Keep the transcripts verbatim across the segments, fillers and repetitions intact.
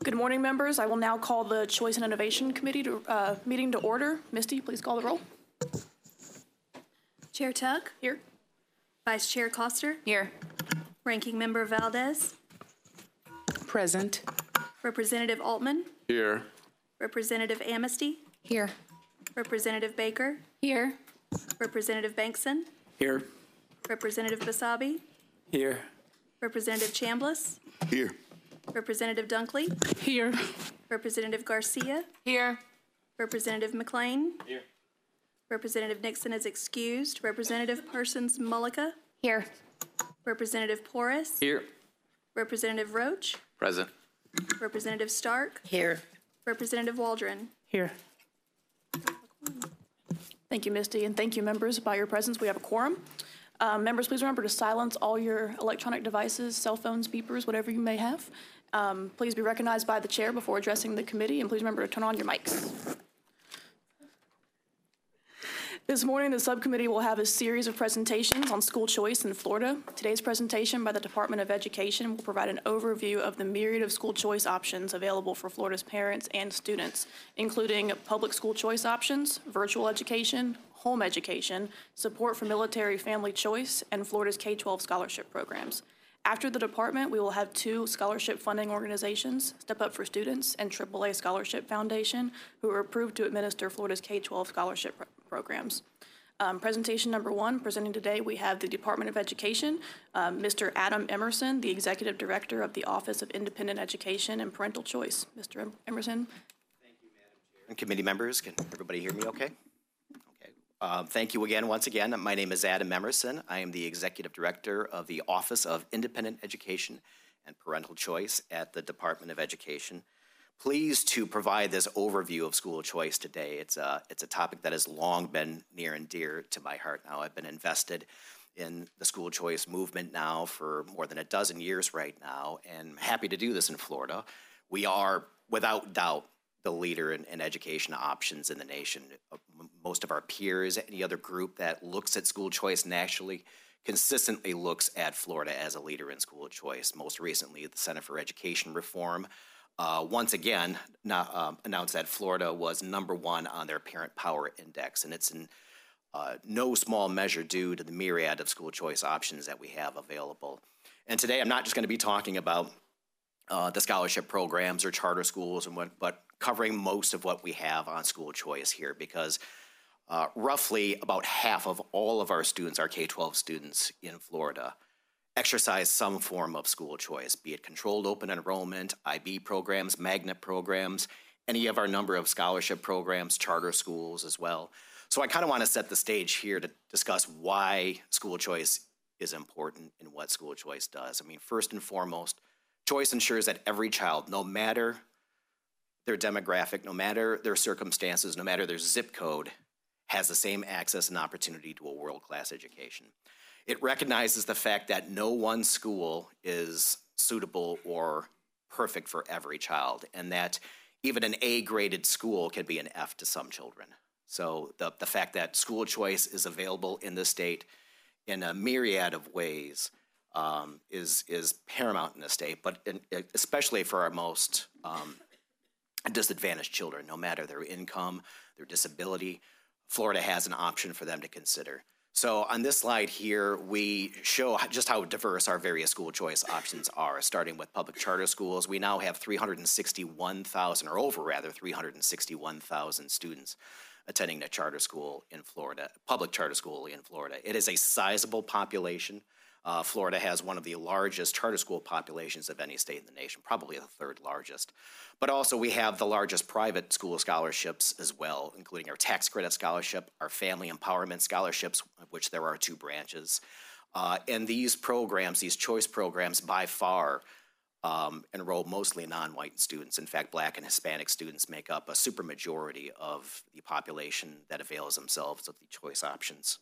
Good morning, members. I will now call the Choice and Innovation Committee to, uh, meeting to order. Misty, please call the roll. Chair Tuck? Here. Vice Chair Coster? Here. Ranking Member Valdez? Present. Representative Altman? Here. Representative Amnesty? Here. Representative Baker? Here. Representative Bankson? Here. Representative Basabi? Here. Representative Chambliss? Here. Representative Dunkley? Here. Representative Garcia? Here. Representative McLean? Here. Representative Nixon is excused. Representative Parsons Mullica? Here. Representative Porras? Here. Representative Roach? Present. Representative Stark? Here. Representative Waldron? Here. Thank you, Misty, and thank you, members. By your presence, we have a quorum. Um, members, please remember to silence all your electronic devices, cell phones, beepers, whatever you may have. Um, please be recognized by the chair before addressing the committee, and please remember to turn on your mics. This morning, the subcommittee will have a series of presentations on school choice in Florida. Today's presentation by the Department of Education will provide an overview of the myriad of school choice options available for Florida's parents and students, including public school choice options, virtual education, home education, support for military family choice, and Florida's K twelve scholarship programs. After the department, we will have two scholarship funding organizations, Step Up for Students and triple A Scholarship Foundation, who are approved to administer Florida's K twelve scholarship pro programs. Um, presentation number one, presenting today, we have the Department of Education, um, Mister Adam Emerson, the Executive Director of the Office of Independent Education and Parental Choice. Mister Emerson. Thank you, Madam Chair. And committee members, can everybody hear me okay? Okay. Um, thank you again, once again. My name is Adam Emerson. I am the Executive Director of the Office of Independent Education and Parental Choice at the Department of Education. Pleased to provide this overview of school choice today. It's a, it's a topic that has long been near and dear to my heart now. I've been invested in the school choice movement now for more than a dozen years right now, and happy to do this in Florida. We are, without doubt, the leader in, in education options in the nation. Most of our peers, any other group that looks at school choice nationally, consistently looks at Florida as a leader in school choice. Most recently, the Center for Education Reform Uh, once again, not, um, announced that Florida was number one on their Parent Power Index, and it's in uh, no small measure due to the myriad of school choice options that we have available. And today, I'm not just going to be talking about uh, the scholarship programs or charter schools, and what, but covering most of what we have on school choice here, because uh, roughly about half of all of our students, our K twelve students in Florida, exercise some form of school choice, be it controlled open enrollment, I B programs, magnet programs, any of our number of scholarship programs, charter schools as well. So I kind of want to set the stage here to discuss why school choice is important and what school choice does. I mean, first and foremost, choice ensures that every child, no matter their demographic, no matter their circumstances, no matter their zip code, has the same access and opportunity to a world-class education. It recognizes the fact that no one school is suitable or perfect for every child, and that even an A-graded school can be an F to some children. So the, the fact that school choice is available in the state in a myriad of ways um, is, is paramount in the state, but in, especially for our most um, disadvantaged children, no matter their income, their disability, Florida has an option for them to consider. So on this slide here, we show just how diverse our various school choice options are, starting with public charter schools. We now have three hundred sixty-one thousand, or over rather, three hundred sixty-one thousand students attending a charter school in Florida, public charter school in Florida. It is a sizable population. Uh, Florida has one of the largest charter school populations of any state in the nation, probably the third largest. But also we have the largest private school scholarships as well, including our tax credit scholarship, our family empowerment scholarships, of which there are two branches. Uh, and these programs, these choice programs, by far um, enroll mostly non-white students. In fact, Black and Hispanic students make up a supermajority of the population that avails themselves of the choice options.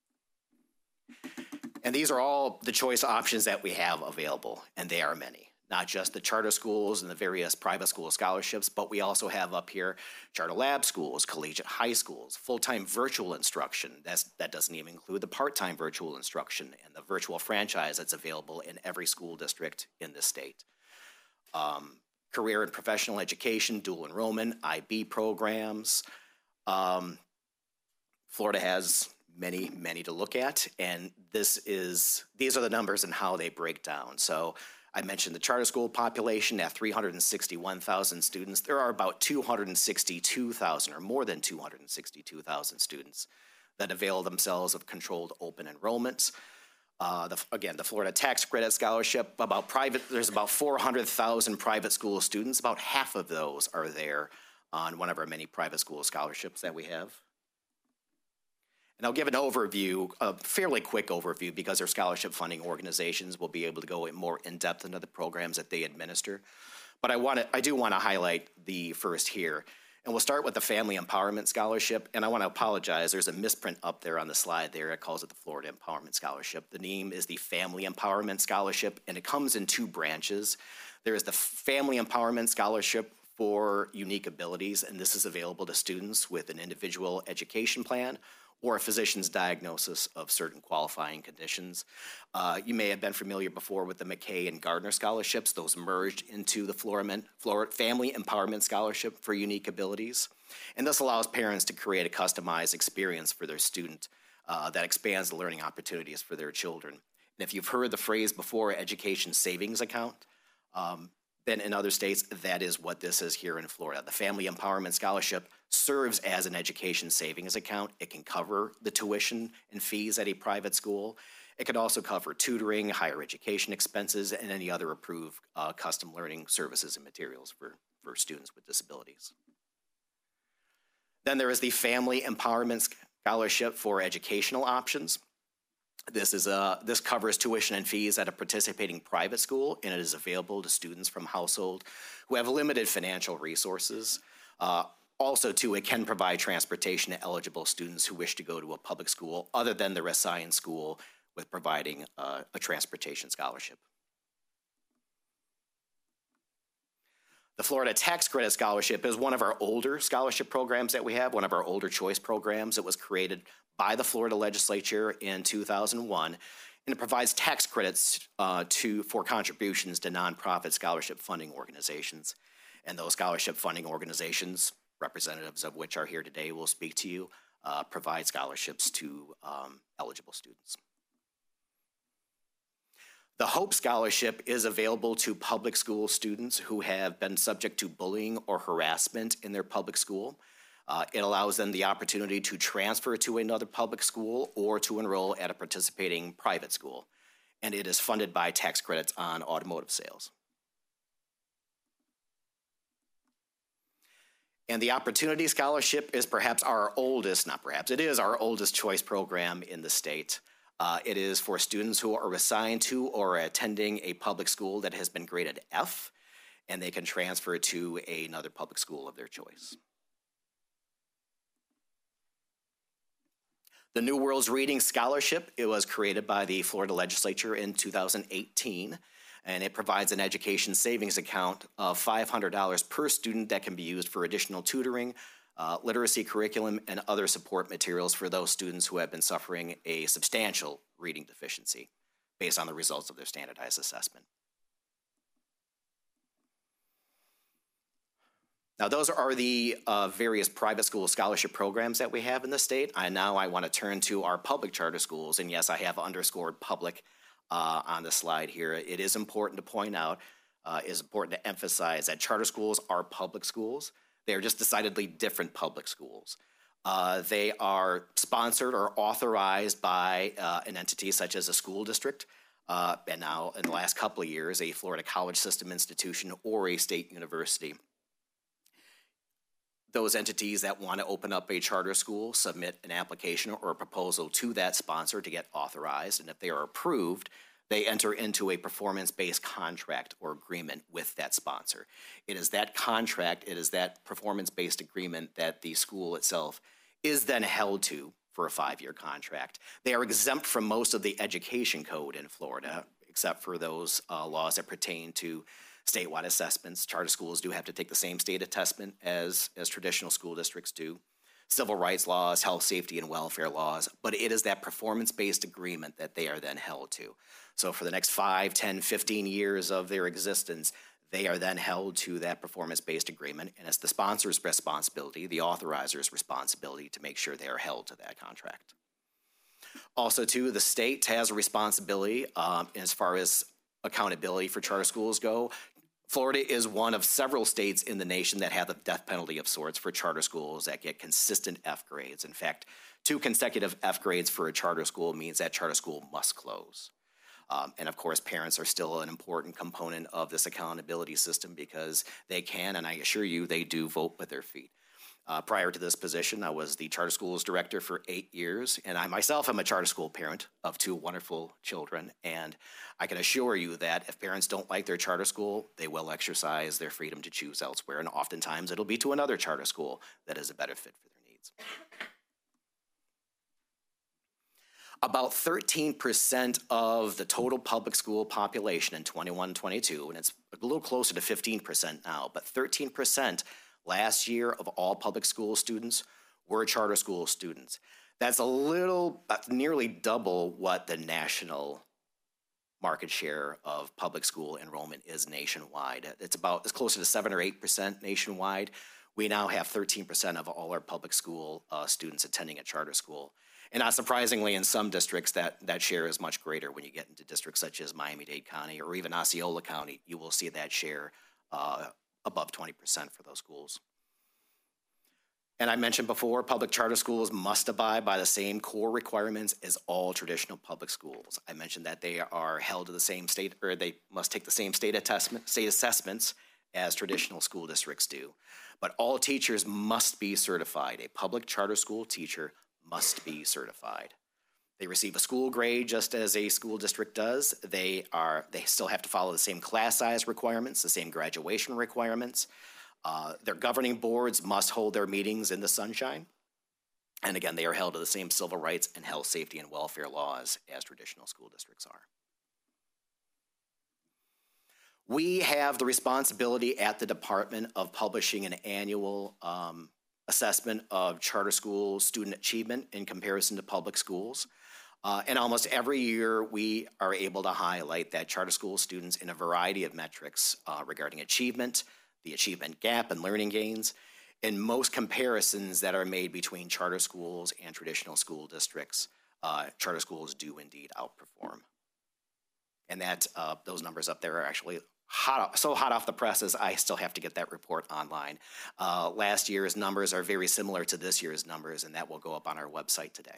And these are all the choice options that we have available, and they are many. Not just the charter schools and the various private school scholarships, but we also have up here charter lab schools, collegiate high schools, full-time virtual instruction. That's, that doesn't even include the part-time virtual instruction and the virtual franchise that's available in every school district in the state. Um, career and professional education, dual enrollment, I B programs. Um, Florida has many, many to look at, and this is these are the numbers and how they break down. So I mentioned the charter school population at three hundred sixty-one thousand students. There are about two hundred sixty-two thousand, or more than two hundred sixty-two thousand students that avail themselves of controlled open enrollments. Uh, the, again, the Florida Tax Credit Scholarship, about private, there's about four hundred thousand private school students. About half of those are there on one of our many private school scholarships that we have. And I'll give an overview, a fairly quick overview, because our scholarship funding organizations will be able to go in more in depth into the programs that they administer. But I want to, I do want to highlight the first here. And we'll start with the Family Empowerment Scholarship. And I want to apologize. There's a misprint up there on the slide there. It calls it the Florida Empowerment Scholarship. The name is the Family Empowerment Scholarship, and it comes in two branches. There is the Family Empowerment Scholarship for unique abilities, and this is available to students with an individual education plan or a physician's diagnosis of certain qualifying conditions. Uh, you may have been familiar before with the McKay and Gardner scholarships. Those merged into the Florida, Florida Family Empowerment Scholarship for unique abilities. And this allows parents to create a customized experience for their student uh, that expands the learning opportunities for their children. And if you've heard the phrase before, education savings account, um, then in other states, that is what this is here in Florida. The Family Empowerment Scholarship serves as an education savings account. It can cover the tuition and fees at a private school. It could also cover tutoring, higher education expenses, and any other approved uh, custom learning services and materials for, for students with disabilities. Then there is the Family Empowerment Scholarship for educational options. This is a, this covers tuition and fees at a participating private school, and it is available to students from households who have limited financial resources. Uh, also, too, it can provide transportation to eligible students who wish to go to a public school other than their assigned school, with providing uh, a transportation scholarship. The Florida Tax Credit Scholarship is one of our older scholarship programs that we have, one of our older choice programs. It was created by the Florida legislature in two thousand one, and it provides tax credits uh, to, for contributions to nonprofit scholarship funding organizations. And those scholarship funding organizations, representatives of which are here today, will speak to you, uh, provide scholarships to um, eligible students. The Hope Scholarship is available to public school students who have been subject to bullying or harassment in their public school. Uh, it allows them the opportunity to transfer to another public school or to enroll at a participating private school. And it is funded by tax credits on automotive sales. And the Opportunity Scholarship is perhaps our oldest, not perhaps, it is our oldest choice program in the state. Uh, it is for students who are assigned to or are attending a public school that has been graded F, and they can transfer to another public school of their choice. The New Worlds Reading Scholarship, it was created by the Florida legislature in two thousand eighteen, and it provides an education savings account of five hundred dollars per student that can be used for additional tutoring, Uh, literacy curriculum, and other support materials for those students who have been suffering a substantial reading deficiency based on the results of their standardized assessment. Now, those are the uh, various private school scholarship programs that we have in the state. And now I want to turn to our public charter schools. And yes, I have underscored public uh, on the slide here. It is important to point out, uh, it is important to emphasize that charter schools are public schools. They are just decidedly different public schools. Uh, they are sponsored or authorized by uh, an entity such as a school district, uh, and now in the last couple of years, a Florida college system institution or a state university. Those entities that want to open up a charter school submit an application or a proposal to that sponsor to get authorized, and if they are approved, they enter into a performance-based contract or agreement with that sponsor. It is that contract, it is that performance-based agreement that the school itself is then held to for a five-year contract. They are exempt from most of the education code in Florida, except for those uh, laws that pertain to statewide assessments. Charter schools do have to take the same state assessment as, as traditional school districts do. Civil rights laws, health, safety, and welfare laws, but it is that performance-based agreement that they are then held to. So for the next five, ten, fifteen years of their existence, They are then held to that performance-based agreement, and it's the sponsor's responsibility, the authorizer's responsibility, to make sure they are held to that contract. Also, too, the state has a responsibility um, as far as accountability for charter schools go. Florida is one of several states in the nation that have the death penalty of sorts for charter schools that get consistent F grades. In fact, two consecutive F grades for a charter school means that charter school must close. Um, and of course, parents are still an important component of this accountability system because they can, and I assure you, they do vote with their feet. Uh, prior to this position, I was the charter schools director for eight years, and I myself am a charter school parent of two wonderful children. And I can assure you that if parents don't like their charter school, they will exercise their freedom to choose elsewhere, and oftentimes it'll be to another charter school that is a better fit for their needs. About thirteen percent of the total public school population in twenty-one twenty-two, and it's a little closer to fifteen percent now, but thirteen percent last year of all public school students were charter school students. That's a little, uh, nearly double what the national market share of public school enrollment is nationwide. It's about, it's closer to seven or eight percent nationwide. We now have thirteen percent of all our public school uh, students attending a charter school. And not surprisingly, in some districts, that, that share is much greater. When you get into districts such as Miami-Dade County or even Osceola County, you will see that share uh, above twenty percent for those schools. And I mentioned before, public charter schools must abide by the same core requirements as all traditional public schools. I mentioned that they are held to the same state, or they must take the same state assessment, state assessments as traditional school districts do. But all teachers must be certified. A public charter school teacher must be certified. They receive a school grade just as a school district does. They are, they still have to follow the same class size requirements, the same graduation requirements. Uh, their governing boards must hold their meetings in the sunshine. And again, they are held to the same civil rights and health, safety, and welfare laws as traditional school districts are. We have the responsibility at the department of publishing an annual um, assessment of charter school student achievement in comparison to public schools. Uh, and almost every year, we are able to highlight that charter school students in a variety of metrics uh, regarding achievement, the achievement gap and learning gains. In most comparisons that are made between charter schools and traditional school districts, uh, charter schools do indeed outperform. And that uh, those numbers up there are actually hot, so hot off the presses, I still have to get that report online. Uh, last year's numbers are very similar to this year's numbers, and that will go up on our website today.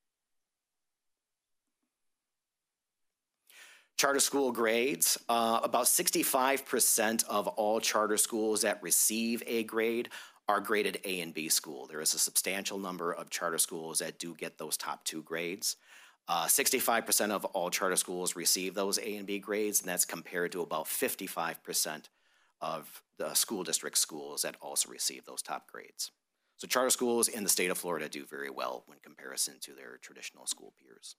Charter school grades, uh, about sixty-five percent of all charter schools that receive a grade are graded A and B school. There is a substantial number of charter schools that do get those top two grades. Uh, sixty-five percent of all charter schools receive those A and B grades, and that's compared to about fifty-five percent of the school district schools that also receive those top grades. So charter schools in the state of Florida do very well in comparison to their traditional school peers.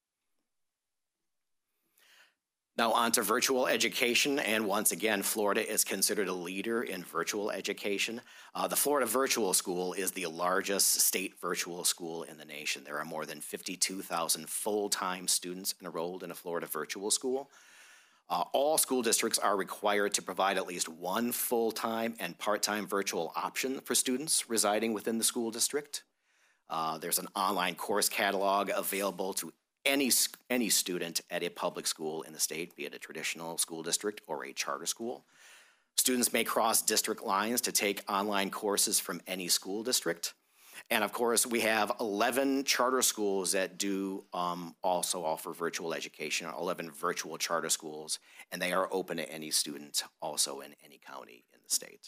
Now on to virtual education, and once again, Florida is considered a leader in virtual education. Uh, the Florida Virtual School is the largest state virtual school in the nation. There are more than fifty-two thousand full-time students enrolled in a Florida Virtual School. Uh, all school districts are required to provide at least one full-time and part-time virtual option for students residing within the school district. Uh, there's an online course catalog available to Any, any student at a public school in the state, be it a traditional school district or a charter school. Students may cross district lines to take online courses from any school district. And of course, we have eleven charter schools that do um, also offer virtual education, eleven virtual charter schools, and they are open to any student also in any county in the state.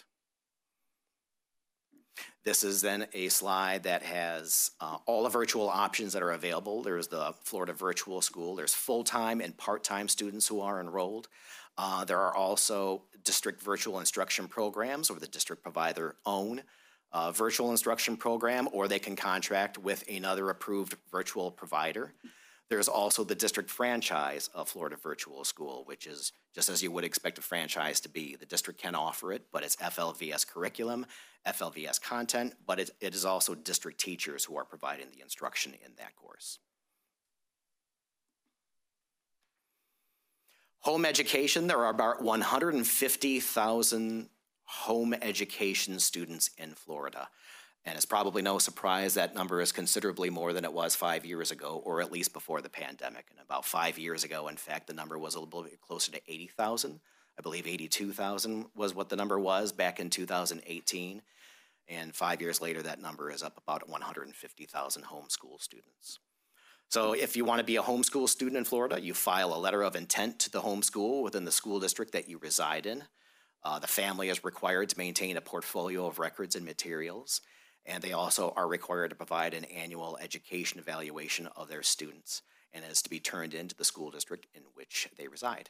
This is then a slide that has uh, all the virtual options that are available. There's the Florida Virtual School. There's full-time and part-time students who are enrolled. Uh, there are also district virtual instruction programs, or the district provider own uh, virtual instruction program, or they can contract with another approved virtual provider. There's also the district franchise of Florida Virtual School, which is just as you would expect a franchise to be. The district can offer it, but it's F L V S curriculum, F L V S content, but it, it is also district teachers who are providing the instruction in that course. Home education, there are about one hundred fifty thousand home education students in Florida. And it's probably no surprise that number is considerably more than it was five years ago, or at least before the pandemic. And about five years ago, in fact, the number was a little bit closer to eighty thousand. I believe eighty-two thousand was what the number was back in two thousand eighteen. And five years later, that number is up about one hundred fifty thousand homeschool students. So if you want to be a homeschool student in Florida, you file a letter of intent to the homeschool within the school district that you reside in. Uh, the family is required to maintain a portfolio of records and materials, and they also are required to provide an annual education evaluation of their students, and it is to be turned into the school district in which they reside.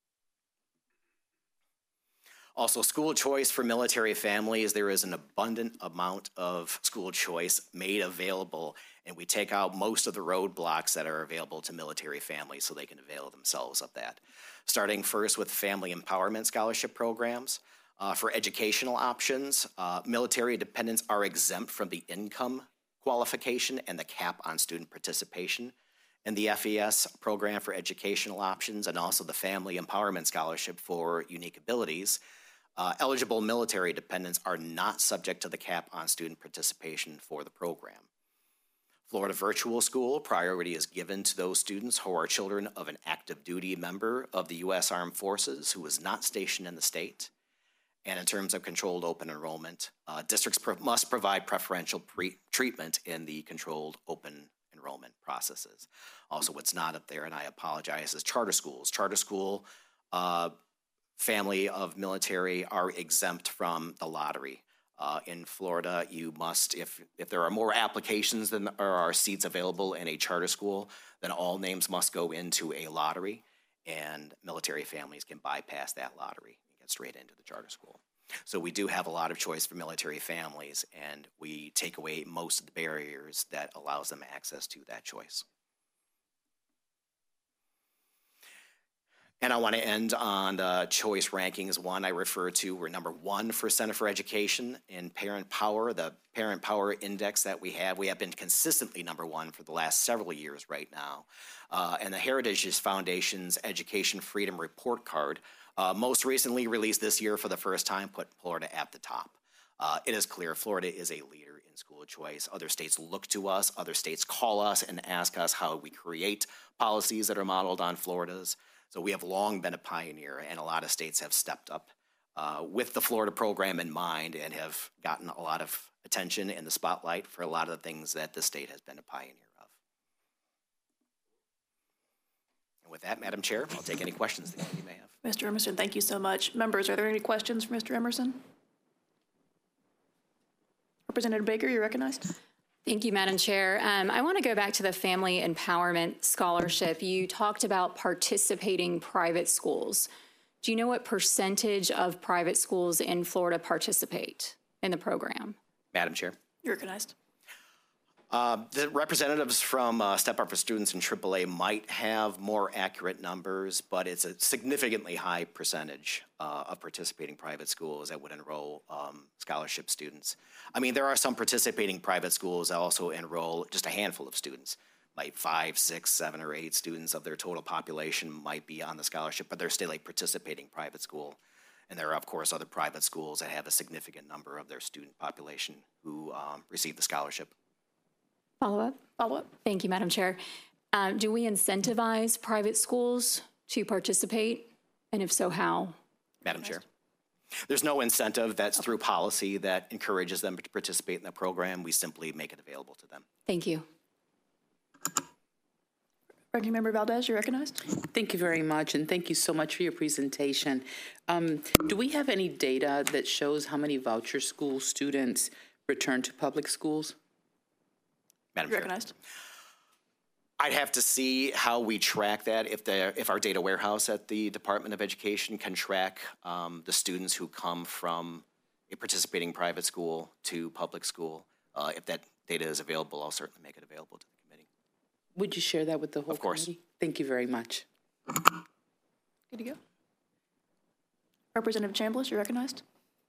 Also, school choice for military families, there is an abundant amount of school choice made available, and we take out most of the roadblocks that are available to military families so they can avail themselves of that. Starting first with family empowerment scholarship programs. Uh, for educational options, uh, military dependents are exempt from the income qualification and the cap on student participation in the F E S program for educational options, and also the family empowerment scholarship for unique abilities. Uh, eligible military dependents are not subject to the cap on student participation for the program. Florida Virtual School, priority is given to those students who are children of an active duty member of the U S Armed Forces who is not stationed in the state. And in terms of controlled open enrollment, uh, districts pro must provide preferential pre treatment in the controlled open enrollment processes. Also, what's not up there, and I apologize, is charter schools. Charter school uh, family of military are exempt from the lottery. Uh, in Florida, you must, if, if there are more applications than there are seats available in a charter school, then all names must go into a lottery, and military families can bypass that lottery and get straight into the charter school. So we do have a lot of choice for military families, and we take away most of the barriers that allows them access to that choice. And I want to end on the choice rankings. One I refer to, we're number one for Center for Education in Parent Power, the Parent Power Index that we have. We have been consistently number one for the last several years right now. Uh, and the Heritage Foundation's Education Freedom Report Card, uh, most recently released this year for the first time, put Florida at the top. Uh, it is clear Florida is a leader in school choice. Other states look to us, other states call us and ask us how we create policies that are modeled on Florida's. So we have long been a pioneer, and a lot of states have stepped up uh, with the Florida program in mind and have gotten a lot of attention in the spotlight for a lot of the things that the state has been a pioneer of. And with that, Madam Chair, I'll take any questions that you may have. Mister Emerson, thank you so much. Members, are there any questions for Mister Emerson? Representative Baker, you're recognized. Thank you, Madam Chair. Um, I want to go back to the Family Empowerment Scholarship. You talked about participating private schools. Do you know what percentage of private schools in Florida participate in the program? Madam Chair. You're recognized. Uh, the representatives from uh, Step Up for Students and triple A might have more accurate numbers, but it's a significantly high percentage uh, of participating private schools that would enroll um, scholarship students. I mean, there are some participating private schools that also enroll just a handful of students, like five, six, seven, or eight students of their total population might be on the scholarship, but they're still a participating private school. And there are, of course, other private schools that have a significant number of their student population who um, receive the scholarship. Follow up? Follow up. Thank you, Madam Chair. Um, do we incentivize private schools to participate? And if so, how? Madam Chair. There's no incentive that's through policy that encourages them to participate in the program. We simply make it available to them. Thank you. Ranking Member Valdez, you're recognized. Thank you very much, and thank you so much for your presentation. Um, do we have any data that shows how many voucher school students return to public schools? Madam You're Chair. recognized. I'd have to see how we track that, if the if our data warehouse at the Department of Education can track um, the students who come from a participating private school to public school. Uh, if that data is available, I'll certainly make it available to the committee. Would you share that with the whole Of course. committee? Thank you very much. Good to go. Representative Chambliss, you're recognized.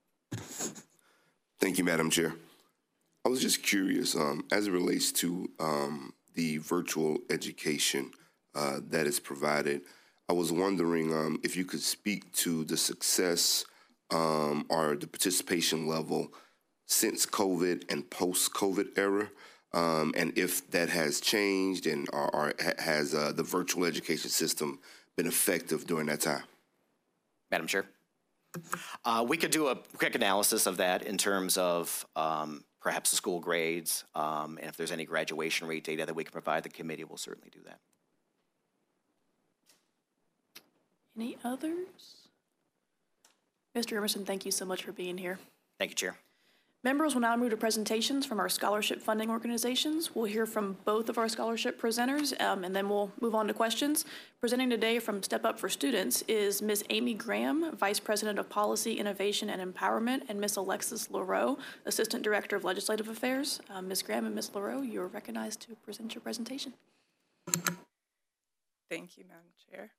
Thank you, Madam Chair. I was just curious, um, as it relates to um, the virtual education uh, that is provided, I was wondering um, if you could speak to the success um, or the participation level since COVID and post-COVID era, um, and if that has changed and or, or has uh, the virtual education system been effective during that time? Madam Chair. Uh, we could do a quick analysis of that in terms of um, perhaps the school grades, um, and if there's any graduation rate data that we can provide the committee, we'll certainly do that. Any others? Mister Emerson, thank you so much for being here. Thank you, Chair. Members will now move to presentations from our scholarship funding organizations. We'll hear from both of our scholarship presenters, um, and then we'll move on to questions. Presenting today from Step Up for Students is Miz Amy Graham, Vice President of Policy, Innovation, and Empowerment, and Miz Alexis LaRoe, Assistant Director of Legislative Affairs. Uh, Miz Graham and Miz LaRoe, you are recognized to present your presentation. Thank you, Madam Chair.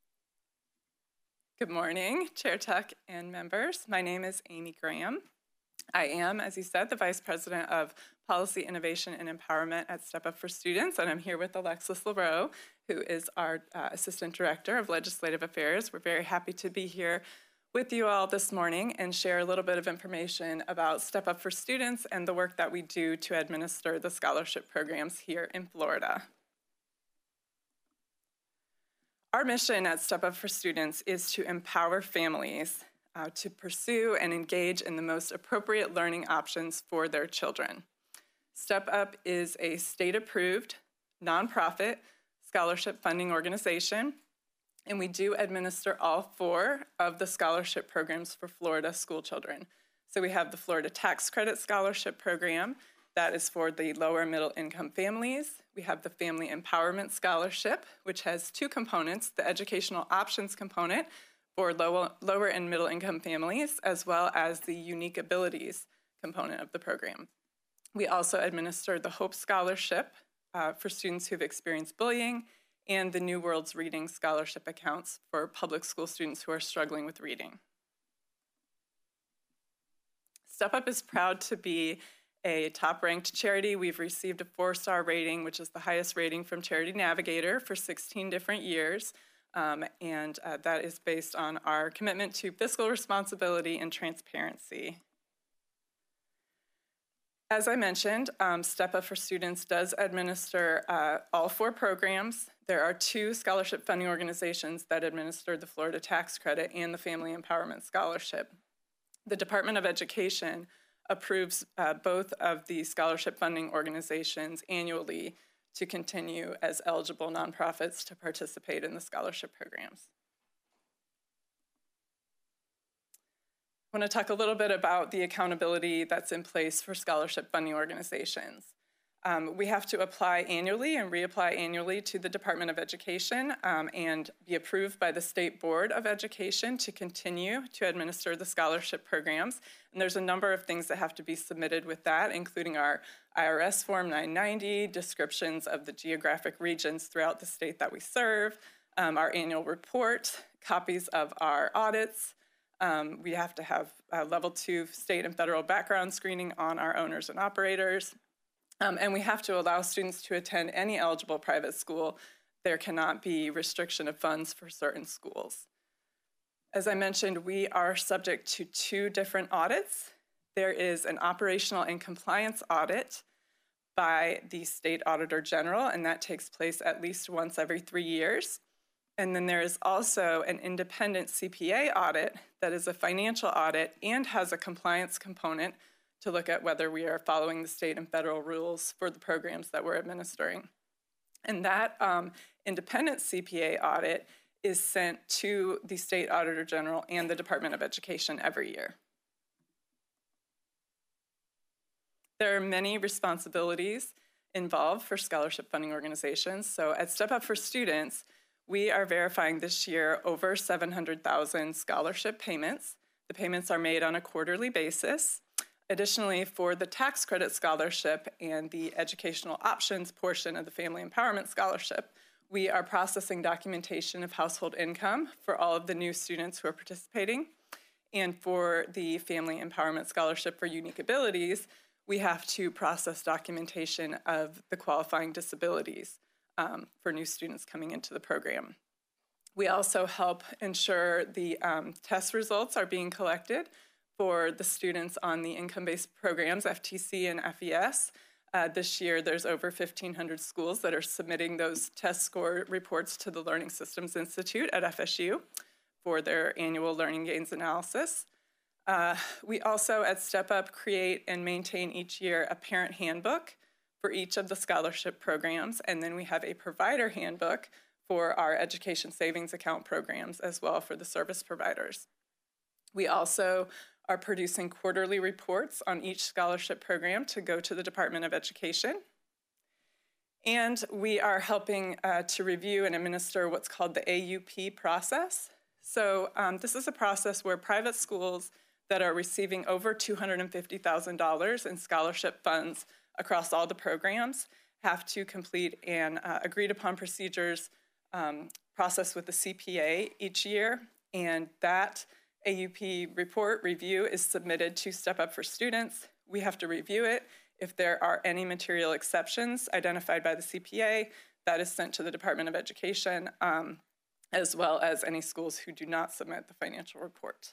Good morning, Chair Tuck and members. My name is Amy Graham. I am, as you said, the Vice President of Policy, Innovation, and Empowerment at Step Up for Students, and I'm here with Alexis LaRoe, who is our uh, Assistant Director of Legislative Affairs. We're very happy to be here with you all this morning and share a little bit of information about Step Up for Students and the work that we do to administer the scholarship programs here in Florida. Our mission at Step Up for Students is to empower families Uh, to pursue and engage in the most appropriate learning options for their children. Step Up is a state-approved, nonprofit scholarship funding organization, and we do administer all four of the scholarship programs for Florida school children. So we have the Florida Tax Credit Scholarship Program, that is for the lower and middle income families. We have the Family Empowerment Scholarship, which has two components, the educational options component, for low, lower and middle income families, as well as the unique abilities component of the program. We also administer the Hope Scholarship uh, for students who've experienced bullying, and the New Worlds Reading Scholarship accounts for public school students who are struggling with reading. Step Up is proud to be a top-ranked charity. We've received a four-star rating, which is the highest rating from Charity Navigator for sixteen different years. Um, and uh, that is based on our commitment to fiscal responsibility and transparency. As I mentioned, um, Step Up for Students does administer uh, all four programs. There are two scholarship funding organizations that administer the Florida Tax Credit and the Family Empowerment Scholarship. The Department of Education approves uh, both of the scholarship funding organizations annually to continue as eligible nonprofits to participate in the scholarship programs. I want to talk a little bit about the accountability that's in place for scholarship funding organizations. Um, we have to apply annually and reapply annually to the Department of Education um, and be approved by the State Board of Education to continue to administer the scholarship programs. And there's a number of things that have to be submitted with that, including our I R S Form nine ninety, descriptions of the geographic regions throughout the state that we serve, um, our annual report, copies of our audits. Um, we have to have uh, level two state and federal background screening on our owners and operators. Um, and we have to allow students to attend any eligible private school. There cannot be restriction of funds for certain schools. As I mentioned, we are subject to two different audits. There is an operational and compliance audit by the State Auditor General, and that takes place at least once every three years. And then there is also an independent C P A audit that is a financial audit and has a compliance component to look at whether we are following the state and federal rules for the programs that we're administering. And that um, independent C P A audit is sent to the State Auditor General and the Department of Education every year. There are many responsibilities involved for scholarship funding organizations. So at Step Up for Students, we are verifying this year over seven hundred thousand scholarship payments. The payments are made on a quarterly basis. Additionally, for the tax credit scholarship and the educational options portion of the Family Empowerment Scholarship, we are processing documentation of household income for all of the new students who are participating. And for the Family Empowerment Scholarship for Unique Abilities, we have to process documentation of the qualifying disabilities um, for new students coming into the program. We also help ensure the um, test results are being collected for the students on the income-based programs, F T C and F E S. Uh, this year, there's over fifteen hundred schools that are submitting those test score reports to the Learning Systems Institute at F S U for their annual learning gains analysis. Uh, we also at Step Up create and maintain each year a parent handbook for each of the scholarship programs, and then we have a provider handbook for our education savings account programs as well for the service providers. We also are producing quarterly reports on each scholarship program to go to the Department of Education. And we are helping uh, to review and administer what's called the A U P process. So um, this is a process where private schools that are receiving over two hundred fifty thousand dollars in scholarship funds across all the programs have to complete an uh, agreed upon procedures um, process with the C P A each year. And that A U P report review is submitted to Step Up for Students. We have to review it. If there are any material exceptions identified by the C P A, that is sent to the Department of Education, um, as well as any schools who do not submit the financial report.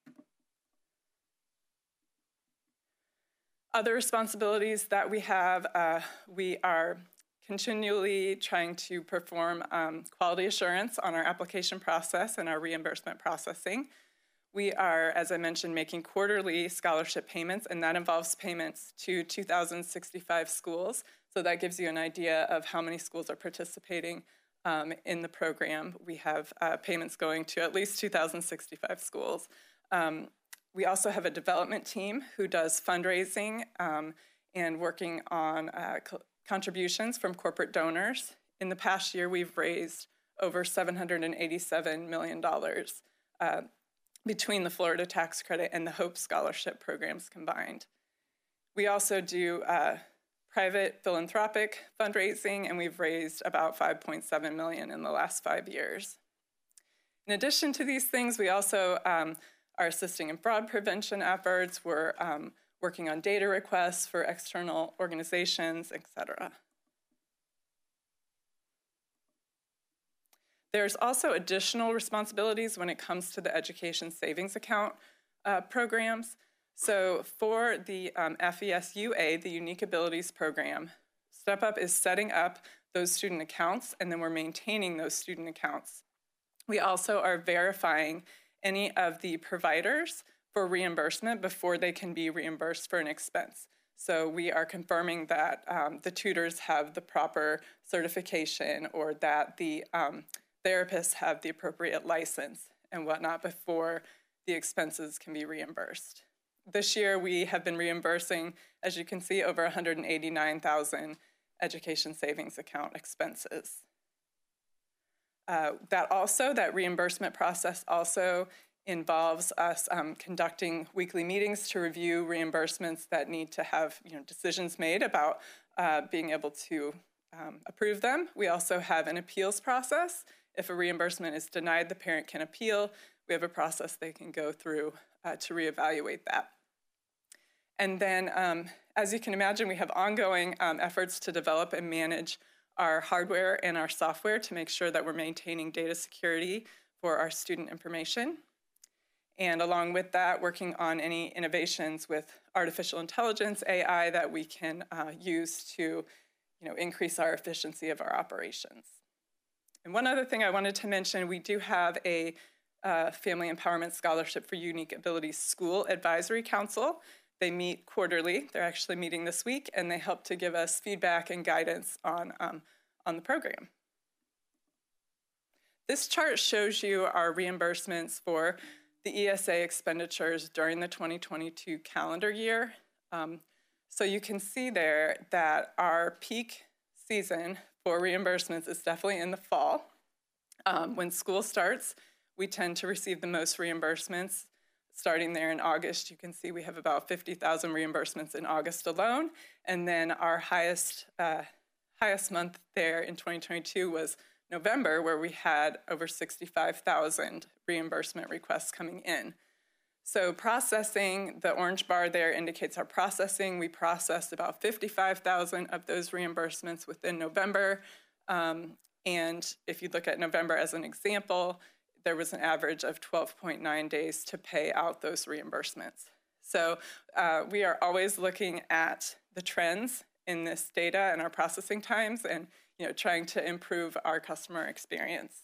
Other responsibilities that we have, uh, we are continually trying to perform um, quality assurance on our application process and our reimbursement processing. We are, as I mentioned, making quarterly scholarship payments, and that involves payments to two thousand sixty-five schools. So that gives you an idea of how many schools are participating um, in the program. We have uh, payments going to at least two thousand sixty-five schools. Um, we also have a development team who does fundraising um, and working on uh, co contributions from corporate donors. In the past year, we've raised over seven hundred eighty-seven million dollars uh, between the Florida Tax Credit and the Hope Scholarship programs combined. We also do uh, private philanthropic fundraising, and we've raised about five point seven million dollars in the last five years. In addition to these things, we also um, are assisting in fraud prevention efforts. We're um, working on data requests for external organizations, et cetera. There's also additional responsibilities when it comes to the education savings account uh, programs. So for the um, F E S U A, the Unique Abilities Program, Step Up is setting up those student accounts, and then we're maintaining those student accounts. We also are verifying any of the providers for reimbursement before they can be reimbursed for an expense. So we are confirming that um, the tutors have the proper certification or that the um, therapists have the appropriate license and whatnot before the expenses can be reimbursed. This year, we have been reimbursing, as you can see, over one hundred eighty-nine thousand education savings account expenses. Uh, that also, that reimbursement process also involves us um, conducting weekly meetings to review reimbursements that need to have you know, decisions made about uh, being able to um, approve them. We also have an appeals process. If a reimbursement is denied, the parent can appeal. We have a process they can go through uh, to reevaluate that. And then, um, as you can imagine, we have ongoing um, efforts to develop and manage our hardware and our software to make sure that we're maintaining data security for our student information. And along with that, working on any innovations with artificial intelligence, A I, that we can uh, use to you know, increase our efficiency of our operations. And one other thing I wanted to mention, we do have a uh, Family Empowerment Scholarship for Unique Abilities School Advisory Council. They meet quarterly. They're actually meeting this week, and they help to give us feedback and guidance on, um, on the program. This chart shows you our reimbursements for the E S A expenditures during the twenty twenty-two calendar year. Um, so you can see there that our peak season for reimbursements is definitely in the fall. Um, when school starts, we tend to receive the most reimbursements. Starting there in August, you can see we have about fifty thousand reimbursements in August alone. And then our highest, uh, highest month there in twenty twenty-two was November, where we had over sixty-five thousand reimbursement requests coming in. So processing, the orange bar there indicates our processing. We processed about fifty-five thousand of those reimbursements within November. Um, And if you look at November as an example, there was an average of twelve point nine days to pay out those reimbursements. So uh, we are always looking at the trends in this data and our processing times and you know, trying to improve our customer experience.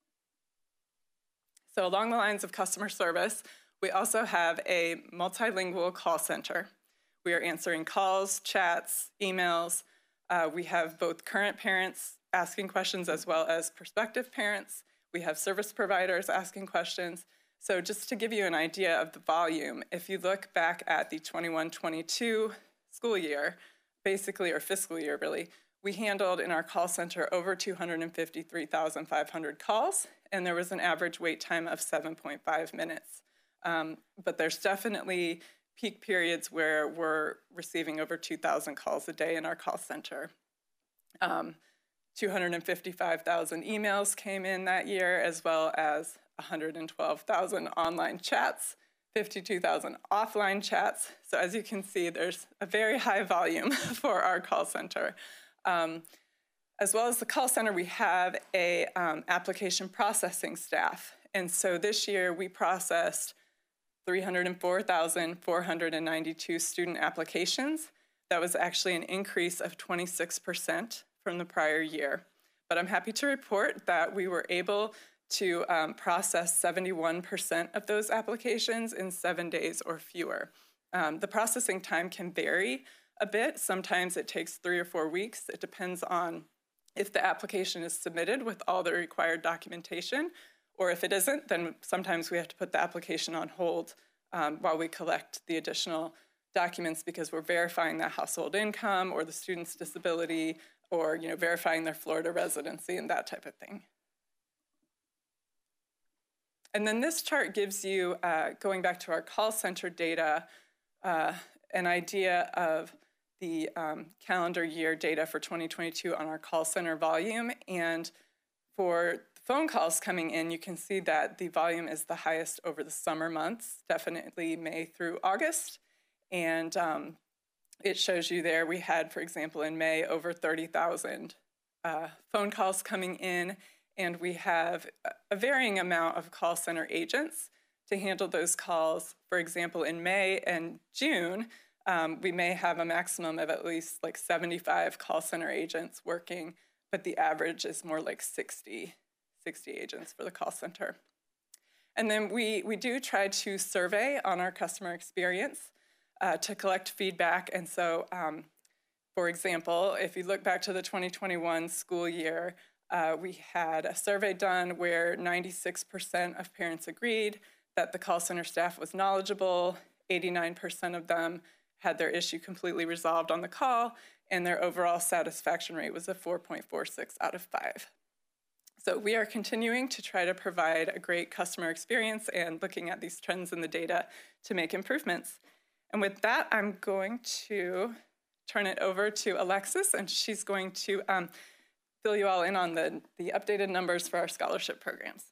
So along the lines of customer service, we also have a multilingual call center. We are answering calls, chats, emails. Uh, we have both current parents asking questions as well as prospective parents. We have service providers asking questions. So just to give you an idea of the volume, if you look back at the twenty-one twenty-two school year, basically, or fiscal year really, we handled in our call center over two hundred fifty-three thousand five hundred calls, and there was an average wait time of seven point five minutes. Um, but there's definitely peak periods where we're receiving over two thousand calls a day in our call center. Um, two hundred fifty-five thousand emails came in that year, as well as one hundred twelve thousand online chats, fifty-two thousand offline chats. So as you can see, there's a very high volume for our call center. Um, as well as the call center, we have a um, application processing staff. And so this year we processed three hundred four thousand four hundred ninety-two student applications. That was actually an increase of twenty-six percent from the prior year. But I'm happy to report that we were able to um, process seventy-one percent of those applications in seven days or fewer. Um, the processing time can vary a bit. Sometimes it takes three or four weeks. It depends on if the application is submitted with all the required documentation, or if it isn't, then sometimes we have to put the application on hold um, while we collect the additional documents because we're verifying that household income or the student's disability or you know, verifying their Florida residency and that type of thing. And then this chart gives you, uh, going back to our call center data, uh, an idea of the um, calendar year data for twenty twenty-two on our call center volume. And for phone calls coming in, you can see that the volume is the highest over the summer months, definitely May through August. And um, it shows you there, we had, for example, in May, over thirty thousand uh, phone calls coming in, and we have a varying amount of call center agents to handle those calls. For example, in May and June, um, we may have a maximum of at least like seventy-five call center agents working, but the average is more like sixty, sixty agents for the call center. And then we, we do try to survey on our customer experience uh, to collect feedback. And so, um, for example, if you look back to the twenty twenty-one school year, uh, we had a survey done where ninety-six percent of parents agreed that the call center staff was knowledgeable, eighty-nine percent of them had their issue completely resolved on the call, and their overall satisfaction rate was a four point four six out of five. So we are continuing to try to provide a great customer experience and looking at these trends in the data to make improvements. And with that, I'm going to turn it over to Alexis, and she's going to um, fill you all in on the, the updated numbers for our scholarship programs.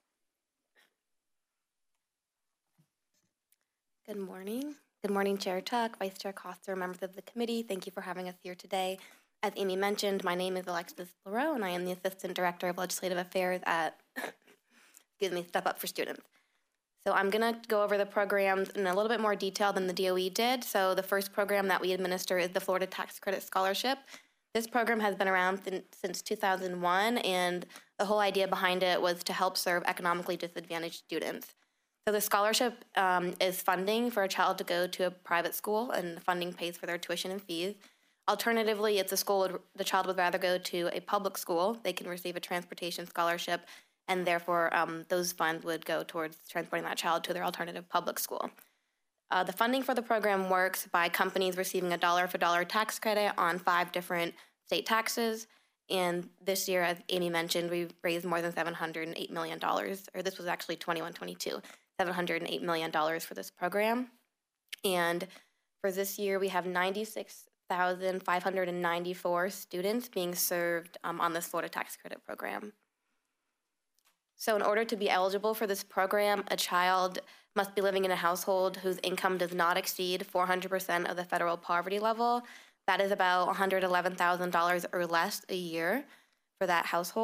Good morning. Good morning, Chair Tuck, Vice Chair Koster, members of the committee. Thank you for having us here today. As Amy mentioned, my name is Alexis LaRoe, and I am the Assistant Director of Legislative Affairs at, excuse me, Step Up for Students. So I'm going to go over the programs in a little bit more detail than the D O E did. So the first program that we administer is the Florida Tax Credit Scholarship. This program has been around since two thousand one, and the whole idea behind it was to help serve economically disadvantaged students. So the scholarship um, is funding for a child to go to a private school, and the funding pays for their tuition and fees. Alternatively, if the school would, the child would rather go to a public school, they can receive a transportation scholarship, and therefore um, those funds would go towards transporting that child to their alternative public school. Uh, the funding for the program works by companies receiving a dollar for dollar tax credit on five different state taxes. And this year, as Amy mentioned, we raised more than seven hundred eight million dollars, or this was actually twenty-one twenty-two, seven hundred eight million dollars for this program. And for this year, we have ninety-six thousand five hundred ninety-four students being served um, on this Florida Tax Credit Program. So in order to be eligible for this program, a child must be living in a household whose income does not exceed four hundred percent of the federal poverty level. That is about one hundred eleven thousand dollars or less a year for that household.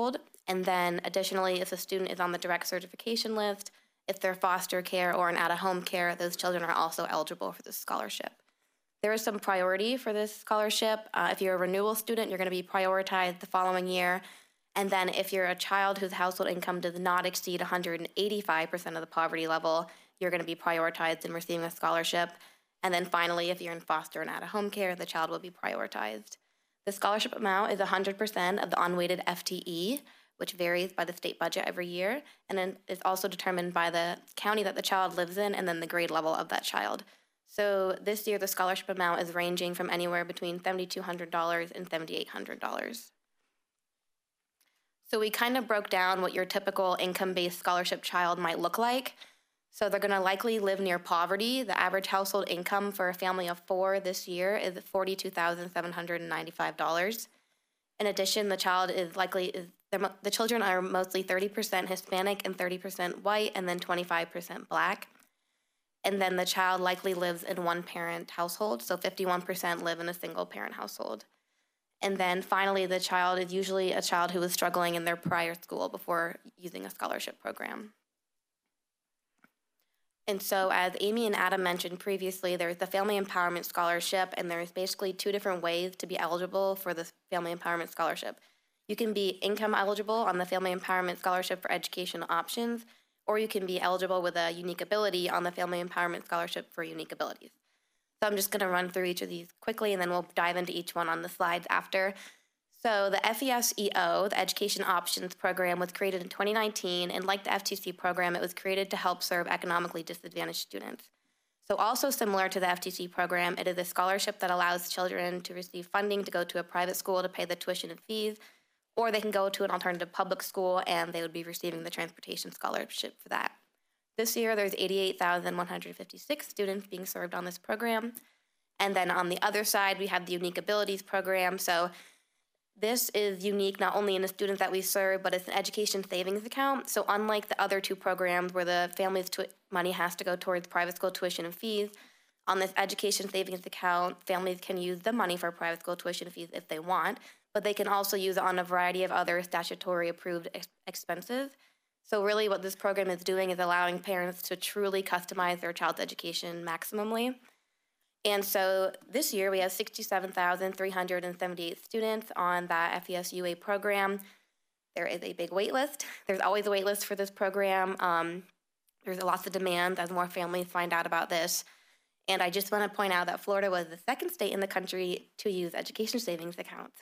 And then additionally, if a student is on the direct certification list, if they're foster care or in out-of-home care, those children are also eligible for this scholarship. There is some priority for this scholarship. Uh, if you're a renewal student, you're going to be prioritized the following year. And then if you're a child whose household income does not exceed one hundred eighty-five percent of the poverty level, you're going to be prioritized in receiving a scholarship. And then finally, if you're in foster and out-of-home care, the child will be prioritized. The scholarship amount is one hundred percent of the unweighted F T E, which varies by the state budget every year, and then is also determined by the county that the child lives in and then the grade level of that child. So this year, the scholarship amount is ranging from anywhere between seven thousand two hundred dollars and seven thousand eight hundred dollars. So we kind of broke down what your typical income-based scholarship child might look like. So they're going to likely live near poverty. The average household income for a family of four this year is forty-two thousand seven hundred ninety-five dollars. In addition, the child is likely, is, the children are mostly thirty percent Hispanic and thirty percent white, and then twenty-five percent Black. And then the child likely lives in one-parent household, so fifty-one percent live in a single-parent household. And then finally, the child is usually a child who was struggling in their prior school before using a scholarship program. And so as Amy and Adam mentioned previously, there's the Family Empowerment Scholarship, and there's basically two different ways to be eligible for the Family Empowerment Scholarship. You can be income eligible on the Family Empowerment Scholarship for Educational Options, or you can be eligible with a unique ability on the Family Empowerment Scholarship for Unique Abilities. So I'm just going to run through each of these quickly, and then we'll dive into each one on the slides after. So the F E S E O, the Education Options Program, was created in twenty nineteen, and like the F T C program, it was created to help serve economically disadvantaged students. So also similar to the F T C program, it is a scholarship that allows children to receive funding to go to a private school to pay the tuition and fees, or they can go to an alternative public school and they would be receiving the transportation scholarship for that. This year, there's eighty-eight thousand one hundred fifty-six students being served on this program. And then on the other side, we have the Unique Abilities Program. So this is unique not only in the students that we serve, but it's an education savings account. So unlike the other two programs where the family's tu- money has to go towards private school tuition and fees, on this education savings account, families can use the money for private school tuition and fees if they want, but they can also use it on a variety of other statutory approved ex- expenses. So really what this program is doing is allowing parents to truly customize their child's education maximally. And so this year we have sixty-seven thousand three hundred seventy-eight students on that F E S U A program. There is a big wait list. There's always a wait list for this program. Um, there's lots of demand as more families find out about this. And I just want to point out that Florida was the second state in the country to use education savings accounts.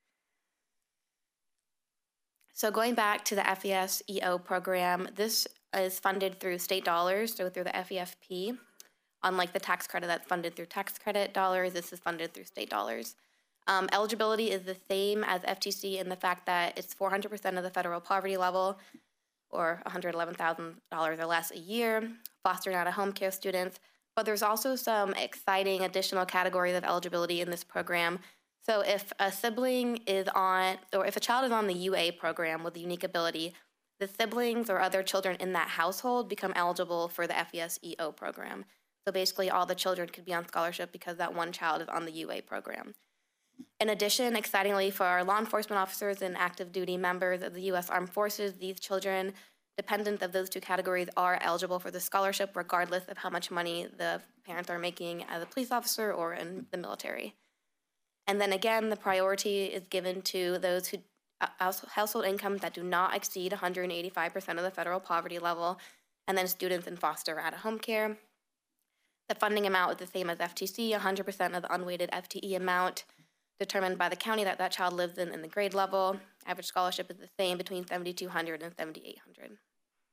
So going back to the F E S E O program, this is funded through state dollars, so through the F E F P. Unlike the tax credit that's funded through tax credit dollars, this is funded through state dollars. Um, eligibility is the same as F T C in the fact that it's four hundred percent of the federal poverty level, or one hundred eleven thousand dollars or less a year, foster and out-of-home care students. But there's also some exciting additional categories of eligibility in this program. So if a sibling is on, or if a child is on the U A program with a unique ability, the siblings or other children in that household become eligible for the F E S E O program. So basically all the children could be on scholarship because that one child is on the U A program. In addition, excitingly for our law enforcement officers and active duty members of the U S Armed Forces, these children, dependent of those two categories, are eligible for the scholarship regardless of how much money the parents are making as a police officer or in the military. And then again, the priority is given to those who uh, household incomes that do not exceed one hundred eighty-five percent of the federal poverty level, and then students in foster or out-of-home care. The funding amount is the same as F T C, one hundred percent of the unweighted F T E amount determined by the county that that child lives in in the grade level. Average scholarship is the same between seven thousand two hundred dollars and seven thousand eight hundred dollars.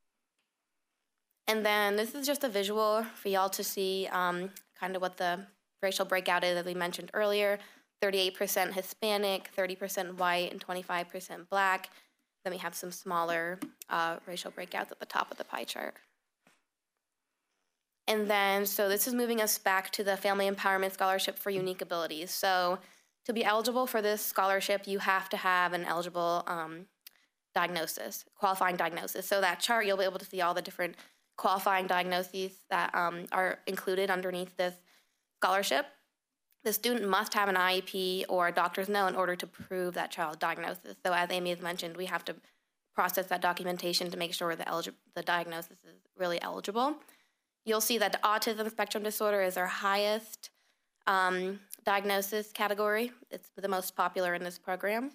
And then this is just a visual for y'all to see um, kind of what the racial breakout is, as we mentioned earlier. thirty-eight percent Hispanic, thirty percent white, and twenty-five percent Black. Then we have some smaller uh, racial breakouts at the top of the pie chart. And then, so this is moving us back to the Family Empowerment Scholarship for Unique Abilities. So to be eligible for this scholarship, you have to have an eligible um, diagnosis, qualifying diagnosis. So that chart, you'll be able to see all the different qualifying diagnoses that um, are included underneath this scholarship. The student must have an I E P or a doctor's note in order to prove that child diagnosis. So as Amy has mentioned, we have to process that documentation to make sure the, eligi- the diagnosis is really eligible. You'll see that the autism spectrum disorder is our highest um, diagnosis category. It's the most popular in this program.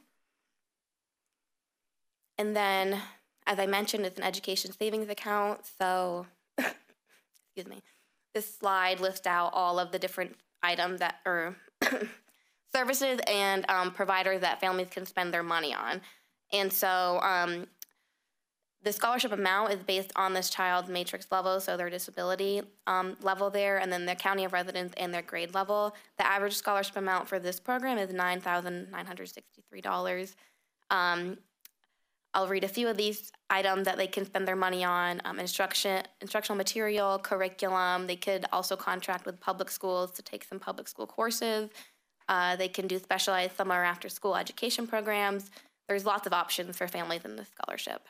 And then, as I mentioned, it's an education savings account. So, excuse me, this slide lists out all of the different items that are services and um, providers that families can spend their money on. And so um, the scholarship amount is based on this child's matrix level, so their disability um, level there, and then their county of residence and their grade level. The average scholarship amount for this program is nine thousand nine hundred sixty-three dollars. Um, I'll read a few of these items that they can spend their money on: um, instruction, instructional material, curriculum. They could also contract with public schools to take some public school courses. Uh, they can do specialized summer or after-school education programs. There's lots of options for families in this scholarship.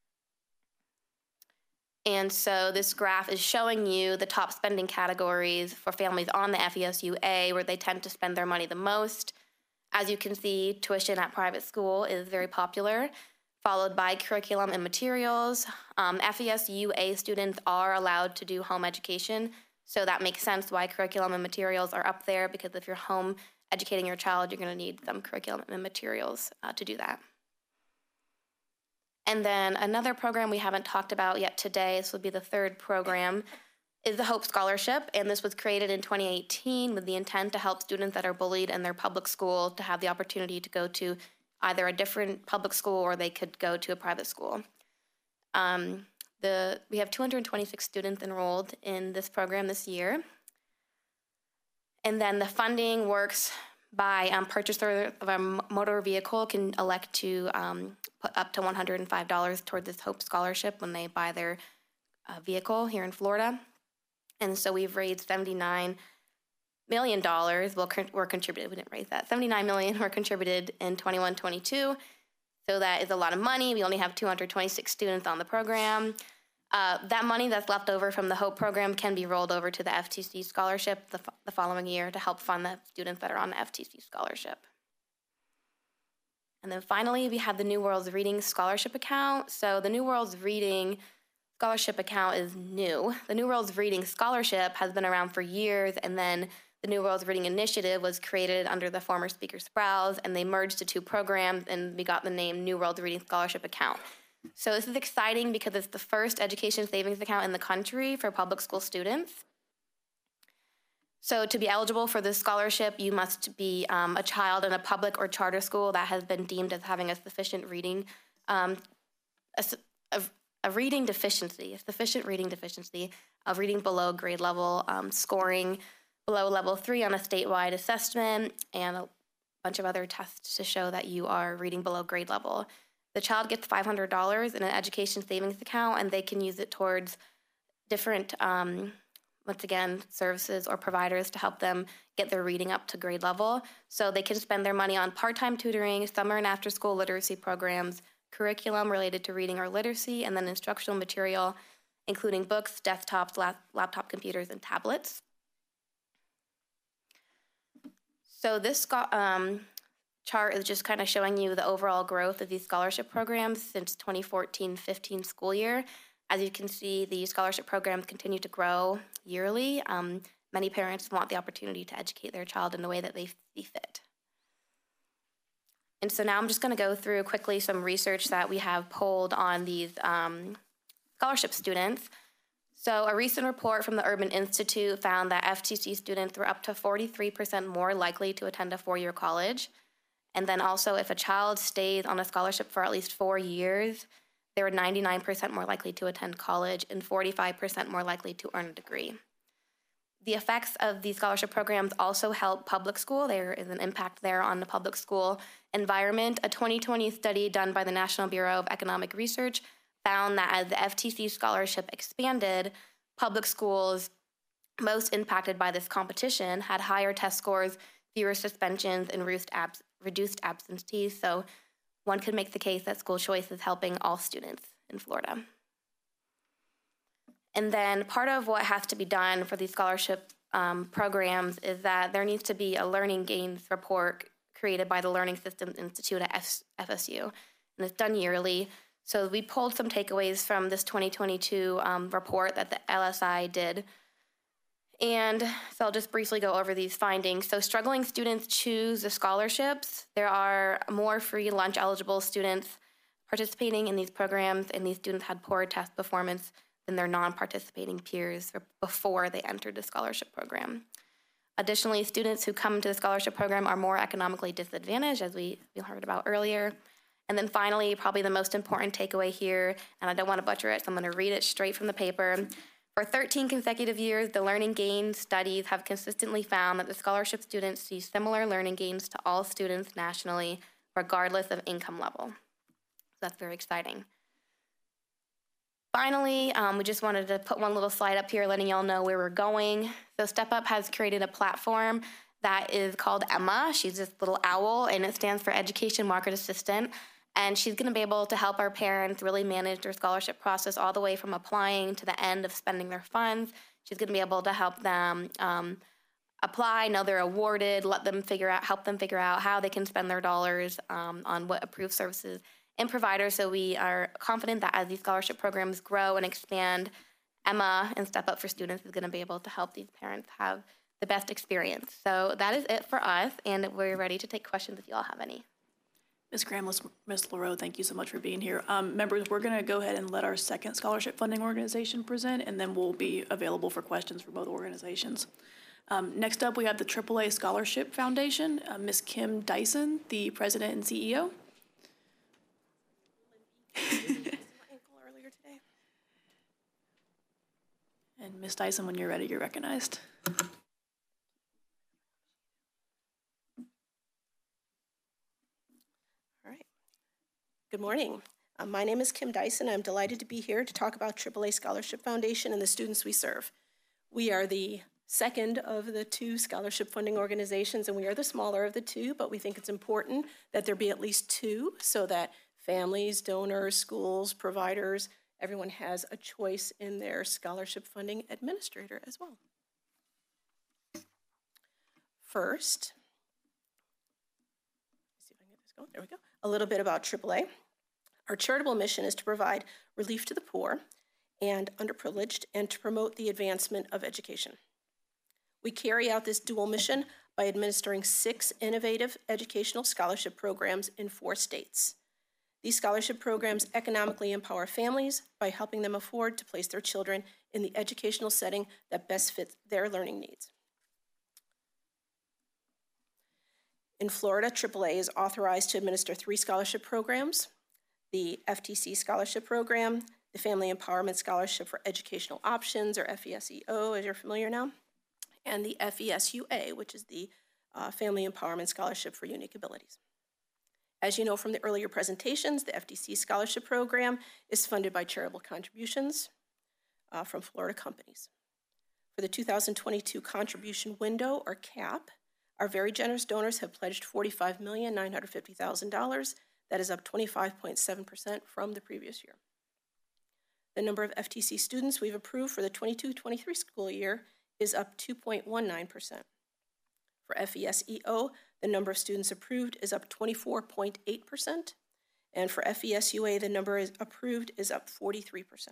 And so this graph is showing you the top spending categories for families on the F E S U A, where they tend to spend their money the most. As you can see, tuition at private school is very popular, followed by curriculum and materials. Um, F E S U A students are allowed to do home education, so that makes sense why curriculum and materials are up there, because if you're home educating your child, you're going to need some curriculum and materials uh, to do that. And then another program we haven't talked about yet today, this will be the third program, is the Hope Scholarship, and this was created in twenty eighteen with the intent to help students that are bullied in their public school to have the opportunity to go to either a different public school or they could go to a private school. Um, the, we have two hundred twenty-six students enrolled in this program this year. And then the funding works by um, purchaser of a motor vehicle can elect to um, put up to one hundred five dollars toward this Hope Scholarship when they buy their uh, vehicle here in Florida. And so we've raised seventy-nine million dollars. Well, we're contributed, we didn't raise that. seventy-nine million dollars were contributed in twenty-one twenty-two. So that is a lot of money. We only have two hundred twenty-six students on the program. Uh, that money that's left over from the Hope program can be rolled over to the F T C scholarship the, the following year to help fund the students that are on the F T C scholarship. And then finally, we have the New Worlds Reading Scholarship Account. So the New Worlds Reading Scholarship Account is new. The New Worlds Reading Scholarship has been around for years, and then the New Worlds Reading Initiative was created under the former Speaker Sprouse, and they merged the two programs, and we got the name New Worlds Reading Scholarship Account. So this is exciting because it's the first education savings account in the country for public school students. So to be eligible for this scholarship, you must be um, a child in a public or charter school that has been deemed as having a sufficient reading, um, a, a, a reading deficiency, a sufficient reading deficiency of reading below grade level, um, scoring below level three on a statewide assessment, and a bunch of other tests to show that you are reading below grade level. The child gets five hundred dollars in an education savings account, and they can use it towards different, um, once again, services or providers to help them get their reading up to grade level. So they can spend their money on part-time tutoring, summer and after-school literacy programs, curriculum related to reading or literacy, and then instructional material, including books, desktops, lap laptop computers, and tablets. So this um, chart is just kind of showing you the overall growth of these scholarship programs since twenty fourteen fifteen school year. As you can see, the scholarship programs continue to grow yearly. Um, many parents want the opportunity to educate their child in the way that they see fit. And so now I'm just going to go through quickly some research that we have polled on these um, scholarship students. So a recent report from the Urban Institute found that F T C students were up to forty-three percent more likely to attend a four-year college. And then also, if a child stays on a scholarship for at least four years, they were ninety-nine percent more likely to attend college and forty-five percent more likely to earn a degree. The effects of these scholarship programs also help public school. There is an impact there on the public school environment. A twenty twenty study done by the National Bureau of Economic Research found that as the F T C scholarship expanded, public schools most impacted by this competition had higher test scores, fewer suspensions, and reduced, abs reduced absentees. So one could make the case that school choice is helping all students in Florida. And then part of what has to be done for these scholarship um, programs is that there needs to be a learning gains report created by the Learning Systems Institute at F S U. And it's done yearly. So we pulled some takeaways from this twenty twenty-two um, report that the L S I did. And so I'll just briefly go over these findings. So struggling students choose the scholarships. There are more free lunch eligible students participating in these programs, and these students had poorer test performance than their non-participating peers before they entered the scholarship program. Additionally, students who come to the scholarship program are more economically disadvantaged, as we, we heard about earlier. And then finally, probably the most important takeaway here, and I don't want to butcher it, so I'm going to read it straight from the paper. For thirteen consecutive years, the learning gains studies have consistently found that the scholarship students see similar learning gains to all students nationally, regardless of income level. So that's very exciting. Finally, um, we just wanted to put one little slide up here letting y'all know where we're going. So Step Up has created a platform that is called Emma. She's this little owl, and it stands for Education Market Assistant. And she's going to be able to help our parents really manage their scholarship process all the way from applying to the end of spending their funds. She's going to be able to help them um, apply, know they're awarded, let them figure out, help them figure out how they can spend their dollars um, on what approved services and providers. So we are confident that as these scholarship programs grow and expand, Emma and Step Up for Students is going to be able to help these parents have the best experience. So that is it for us, and we're ready to take questions if you all have any. Miz Graham, Miz LaRoe, thank you so much for being here. Um, members, we're going to go ahead and let our second scholarship funding organization present, and then we'll be available for questions for both organizations. Um, next up, we have the triple A Scholarship Foundation. Uh, Miz Kim Dyson, the president and C E O. And Miz Dyson, when you're ready, you're recognized. Good morning. Uh, my name is Kim Dyson. I'm delighted to be here to talk about triple A Scholarship Foundation and the students we serve. We are the second of the two scholarship funding organizations, and we are the smaller of the two, but we think it's important that there be at least two so that families, donors, schools, providers, everyone has a choice in their scholarship funding administrator as well. First, let's see if I can get this going. There we go. A little bit about triple A. Our charitable mission is to provide relief to the poor and underprivileged and to promote the advancement of education. We carry out this dual mission by administering six innovative educational scholarship programs in four states. These scholarship programs economically empower families by helping them afford to place their children in the educational setting that best fits their learning needs. In Florida, triple A is authorized to administer three scholarship programs: the F T C Scholarship Program, the Family Empowerment Scholarship for Educational Options, or F E S E O, as you're familiar now, and the F E S U A, which is the uh, Family Empowerment Scholarship for Unique Abilities. As you know from the earlier presentations, the F T C Scholarship Program is funded by charitable contributions uh, from Florida companies. For the two thousand twenty-two contribution window, or CAP, our very generous donors have pledged forty-five million nine hundred fifty thousand dollars. That is up twenty-five point seven percent from the previous year. The number of F T C students we've approved for the twenty-two twenty-three school year is up two point one nine percent. For F E S E O, the number of students approved is up twenty-four point eight percent. And for F E S U A, the number is approved is up forty-three percent.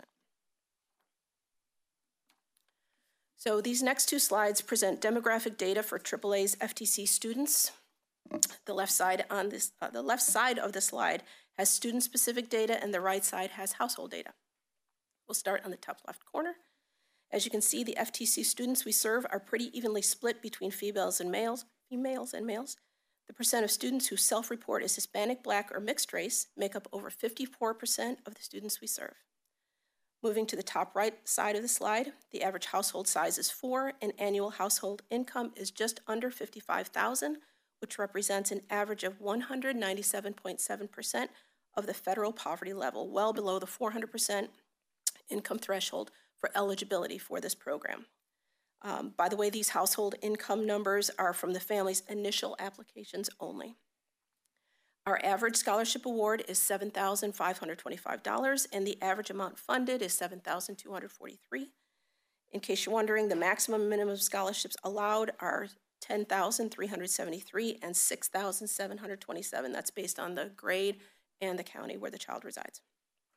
So these next two slides present demographic data for triple A's F T C students. The left side on this, uh, the left side of the slide has student-specific data, and the right side has household data. We'll start on the top left corner. As you can see, the F T C students we serve are pretty evenly split between females and males, females and males. The percent of students who self-report as Hispanic, Black, or mixed race make up over fifty-four percent of the students we serve. Moving to the top right side of the slide, the average household size is four, and annual household income is just under fifty-five thousand dollars, which represents an average of one hundred ninety-seven point seven percent of the federal poverty level, well below the four hundred percent income threshold for eligibility for this program. Um, by the way, these household income numbers are from the family's initial applications only. Our average scholarship award is seven thousand five hundred twenty-five dollars, and the average amount funded is seven thousand two hundred forty-three dollars. In case you're wondering, the maximum and minimum scholarships allowed are ten thousand three hundred seventy-three dollars and six thousand seven hundred twenty-seven dollars. That's based on the grade and the county where the child resides.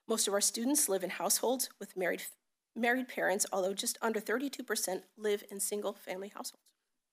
Most of our students live in households with married, married parents, although just under thirty-two percent live in single-family households.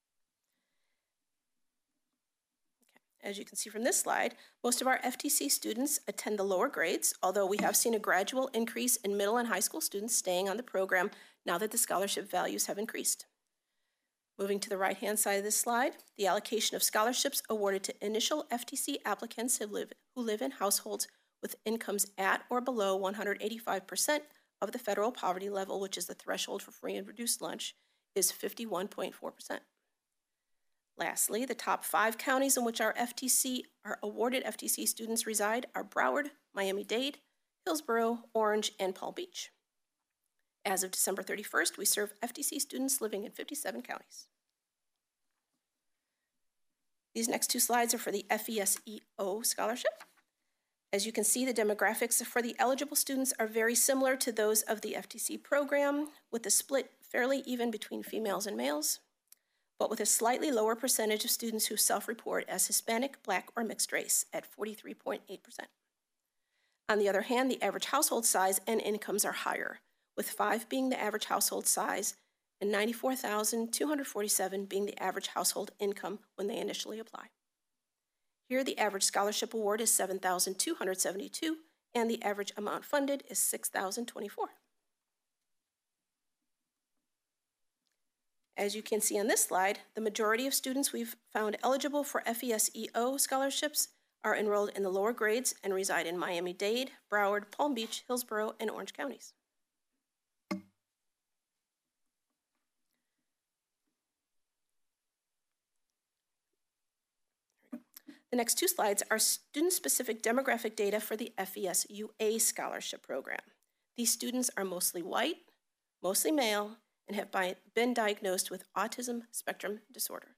Okay. As you can see from this slide, most of our F T C students attend the lower grades, although we have seen a gradual increase in middle and high school students staying on the program now that the scholarship values have increased. Moving to the right-hand side of this slide, the allocation of scholarships awarded to initial F T C applicants who live, who live in households with incomes at or below one hundred eighty-five percent of the federal poverty level, which is the threshold for free and reduced lunch, is fifty-one point four percent. Lastly, the top five counties in which our F T C, our awarded F T C students reside are Broward, Miami-Dade, Hillsborough, Orange, and Palm Beach. As of December thirty-first, we serve F T C students living in fifty-seven counties. These next two slides are for the F E S E O scholarship. As you can see, the demographics for the eligible students are very similar to those of the F T C program, with the split fairly even between females and males, but with a slightly lower percentage of students who self-report as Hispanic, Black, or mixed race at forty-three point eight percent. On the other hand, the average household size and incomes are higher, with five being the average household size and ninety-four thousand two hundred forty-seven being the average household income when they initially apply. Here, the average scholarship award is seven thousand two hundred seventy-two, and the average amount funded is six thousand twenty-four. As you can see on this slide, the majority of students we've found eligible for F E S E O scholarships are enrolled in the lower grades and reside in Miami-Dade, Broward, Palm Beach, Hillsborough, and Orange counties. The next two slides are student-specific demographic data for the F E S U A scholarship program. These students are mostly white, mostly male, and have by, been diagnosed with autism spectrum disorder.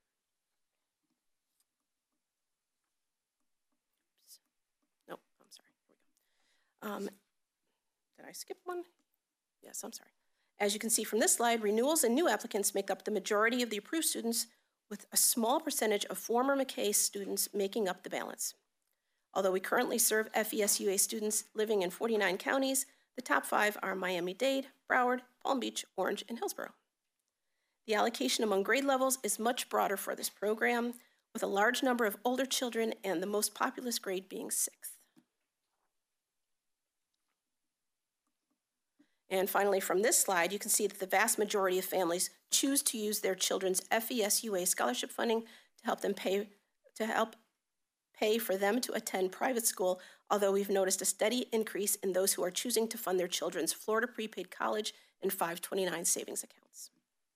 Oops. Nope, I'm sorry. Here we go. Um, did I skip one? Yes, I'm sorry. As you can see from this slide, renewals and new applicants make up the majority of the approved students, with a small percentage of former McKay students making up the balance. Although we currently serve F E S U A students living in forty-nine counties, the top five are Miami-Dade, Broward, Palm Beach, Orange, and Hillsborough. The allocation among grade levels is much broader for this program, with a large number of older children and the most populous grade being sixth. And finally, from this slide, you can see that the vast majority of families choose to use their children's F E S U A scholarship funding to help them pay to help pay for them to attend private school, although we've noticed a steady increase in those who are choosing to fund their children's Florida prepaid college and five twenty-nine savings accounts.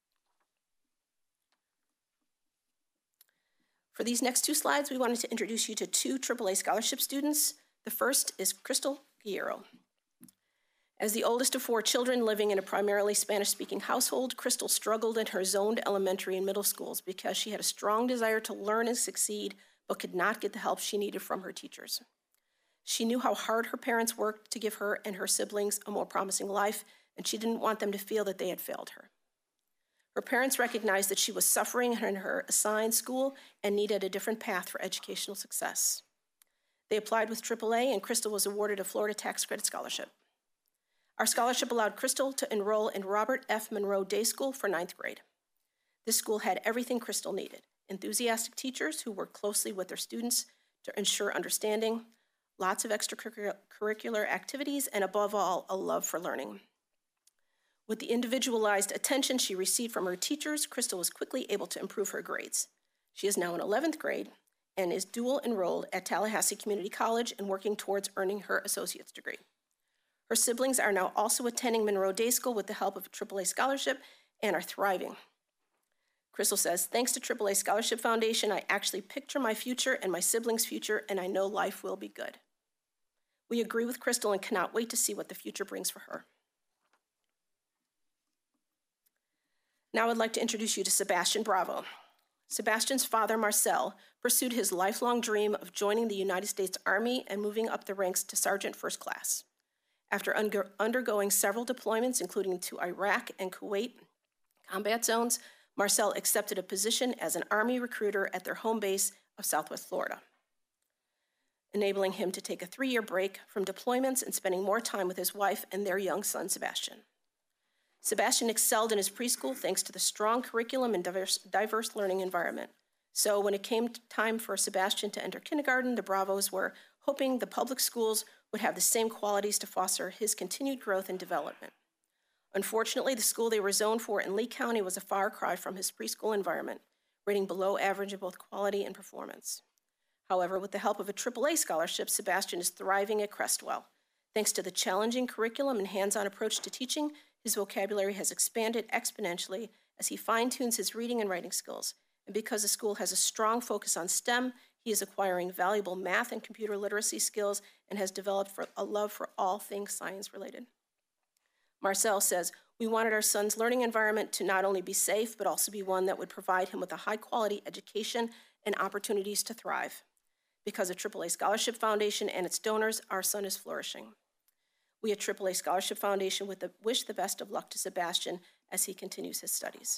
For these next two slides, we wanted to introduce you to two triple A scholarship students. The first is Crystal Guerrero. As the oldest of four children living in a primarily Spanish-speaking household, Crystal struggled in her zoned elementary and middle schools because she had a strong desire to learn and succeed, but could not get the help she needed from her teachers. She knew how hard her parents worked to give her and her siblings a more promising life, and she didn't want them to feel that they had failed her. Her parents recognized that she was suffering in her assigned school and needed a different path for educational success. They applied with triple A, and Crystal was awarded a Florida tax credit scholarship. Our scholarship allowed Crystal to enroll in Robert F. Monroe Day School for ninth grade. This school had everything Crystal needed: enthusiastic teachers who worked closely with their students to ensure understanding, lots of extracurricular activities, and above all, a love for learning. With the individualized attention she received from her teachers, Crystal was quickly able to improve her grades. She is now in eleventh grade and is dual enrolled at Tallahassee Community College and working towards earning her associate's degree. Her siblings are now also attending Monroe Day School with the help of a triple A scholarship and are thriving. Crystal says, "Thanks to triple A Scholarship Foundation, I actually picture my future and my siblings' future, and I know life will be good." We agree with Crystal and cannot wait to see what the future brings for her. Now I'd like to introduce you to Sebastian Bravo. Sebastian's father, Marcel, pursued his lifelong dream of joining the United States Army and moving up the ranks to Sergeant First Class. After under, undergoing several deployments, including to Iraq and Kuwait combat zones, Marcel accepted a position as an Army recruiter at their home base of Southwest Florida. enabling him to take a three-year break from deployments and spending more time with his wife and their young son, Sebastian. Sebastian excelled in his preschool thanks to the strong curriculum and diverse, diverse learning environment. So when it came time for Sebastian to enter kindergarten, the Bravos were hoping the public schools would have the same qualities to foster his continued growth and development. Unfortunately, the school they were zoned for in Lee County was a far cry from his preschool environment, rating below average in both quality and performance. However, with the help of a triple A scholarship, Sebastian is thriving at Crestwell. Thanks to the challenging curriculum and hands-on approach to teaching, his vocabulary has expanded exponentially as he fine-tunes his reading and writing skills. And because the school has a strong focus on STEM, he is acquiring valuable math and computer literacy skills and has developed for a love for all things science-related. Marcel says, "We wanted our son's learning environment to not only be safe, but also be one that would provide him with a high-quality education and opportunities to thrive. Because of triple A Scholarship Foundation and its donors, our son is flourishing. We at triple A Scholarship Foundation would the, wish the best of luck to Sebastian as he continues his studies."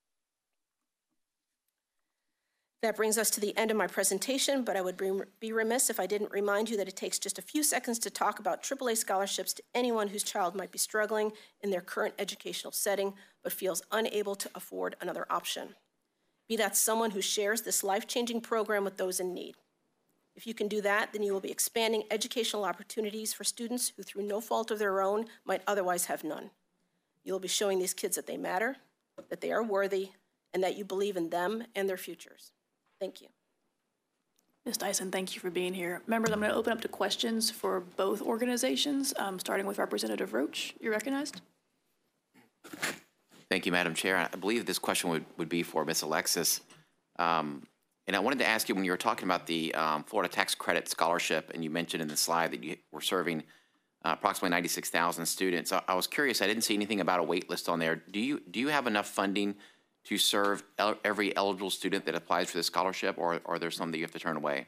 That brings us to the end of my presentation, but I would be remiss if I didn't remind you that it takes just a few seconds to talk about triple A scholarships to anyone whose child might be struggling in their current educational setting but feels unable to afford another option. Be that someone who shares this life-changing program with those in need. If you can do that, then you will be expanding educational opportunities for students who, through no fault of their own, might otherwise have none. You will be showing these kids that they matter, that they are worthy, and that you believe in them and their futures. Thank you. Miz Dyson, thank you for being here. Members, I'm going to open up to questions for both organizations, um, starting with Representative Roach. You're recognized. Thank you, Madam Chair. I believe this question would, would be for Miz Alexis. Um, and I wanted to ask you, when you were talking about the um, Florida Tax Credit Scholarship, and you mentioned in the slide that you were serving uh, approximately ninety-six thousand students, I, I was curious, I didn't see anything about a wait list on there. Do you, do you have enough funding to serve el every eligible student that applies for the scholarship, or, or are there some that you have to turn away?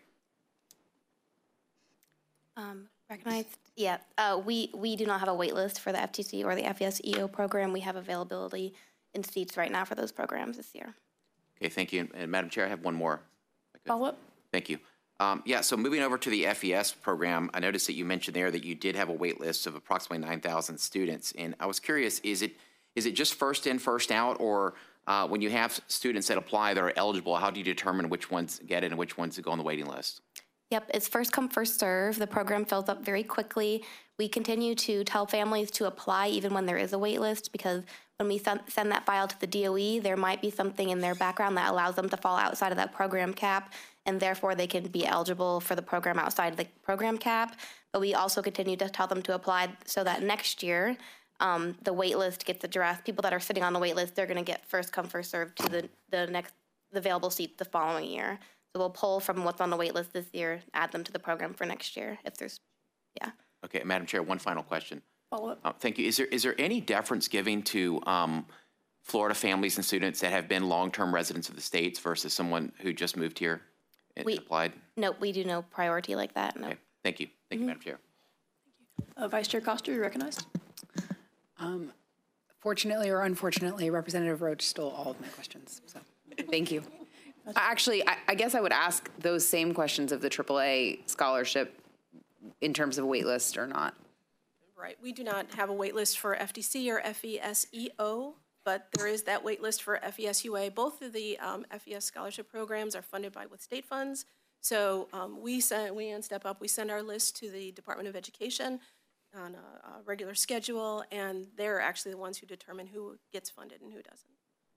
Um, recognized, yeah. Uh, we, we do not have a wait list for the F T C or the F E S E O program. We have availability in seats right now for those programs this year. Okay, thank you. And, and Madam Chair, I have one more. Follow up? Thank you. Um, yeah, so moving over to the F E S program, I noticed that you mentioned there that you did have a wait list of approximately nine thousand students. And I was curious, is it, is it just first in, first out, or Uh, when you have students that apply that are eligible, how do you determine which ones get it and which ones go on the waiting list? Yep, it's first come, first serve. The program fills up very quickly. We continue to tell families to apply even when there is a wait list, because when we send that file to the D O E, there might be something in their background that allows them to fall outside of that program cap, and therefore they can be eligible for the program outside of the program cap. But we also continue to tell them to apply so that next year, Um, the wait list gets addressed. People that are sitting on the wait list, they're going to get first come, first served to the, the next the available seat the following year. So we'll pull from what's on the wait list this year, add them to the program for next year if there's, yeah. Okay, Madam Chair, one final question. Follow up. Uh, thank you. Is there is there any deference given to um, Florida families and students that have been long-term residents of the states versus someone who just moved here and we, applied? No, we do no priority like that. No. Okay, thank you. Thank mm-hmm. you, Madam Chair. Uh, Vice Chair Coster, you're recognized. Um, fortunately or unfortunately, Representative Roach stole all of my questions, so thank you. Actually, I, I guess I would ask those same questions of the triple A scholarship in terms of a wait list or not. Right, we do not have a wait list for F T C or F E S E O, but there is that wait list for F E S U A. Both of the um, F E S scholarship programs are funded by with state funds, so um, we send, we and Step Up, we send our list to the Department of Education on a, a regular schedule, and they're actually the ones who determine who gets funded and who doesn't.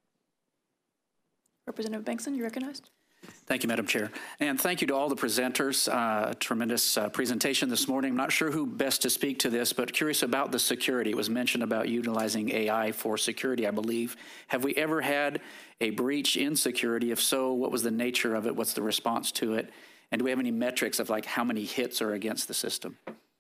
Representative Bengtson, you recognized. Thank you, Madam Chair. And thank you to all the presenters. Uh, tremendous uh, presentation this morning. I'm not sure who best to speak to this, but curious about the security. It was mentioned about utilizing A I for security, I believe. Have we ever had a breach in security? If so, what was the nature of it? What's the response to it? And do we have any metrics of like how many hits are against the system?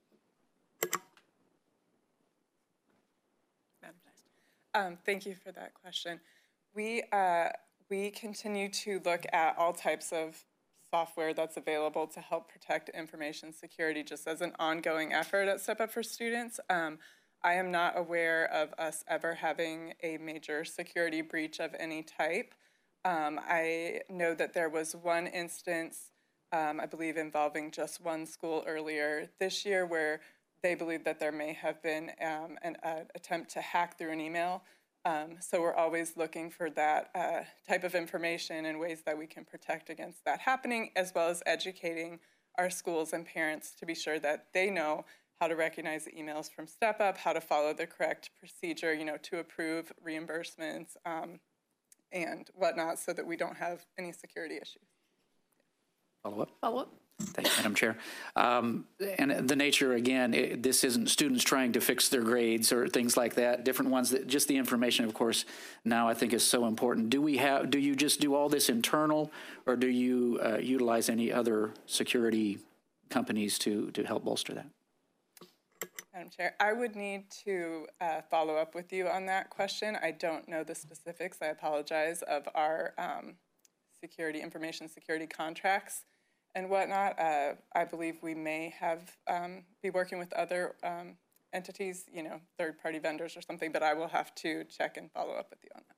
Um, thank you for that question. We, uh, we continue to look at all types of software that's available to help protect information security just as an ongoing effort at Step Up for Students. Um, I am not aware of us ever having a major security breach of any type. Um, I know that there was one instance um, I believe involving just one school earlier this year, where they believe that there may have been um, an uh, attempt to hack through an email. Um, so we're always looking for that uh, type of information and ways that we can protect against that happening, as well as educating our schools and parents to be sure that they know how to recognize the emails from Step Up, how to follow the correct procedure, you know, to approve reimbursements um, and whatnot, so that we don't have any security issues. Follow up? Follow up? Thank you, Madam Chair. Um, and the nature, again, it, this isn't students trying to fix their grades or things like that, different ones, that just the information, of course, now I think is so important. Do we have, do you just do all this internal, or do you uh, utilize any other security companies to, to help bolster that? Madam Chair, I would need to uh, follow up with you on that question. I don't know the specifics, I apologize, of our um, security, information security contracts and whatnot. Uh, I believe we may have um, be working with other um, entities, you know, third-party vendors or something, but I will have to check and follow up with you on that.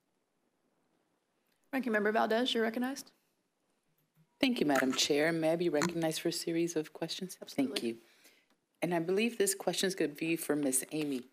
Ranking Member Valdez, you're recognized. Thank you, Madam Chair. May I be recognized for a series of questions? Absolutely. Thank you. And I believe this question is going to be for Miz Amy.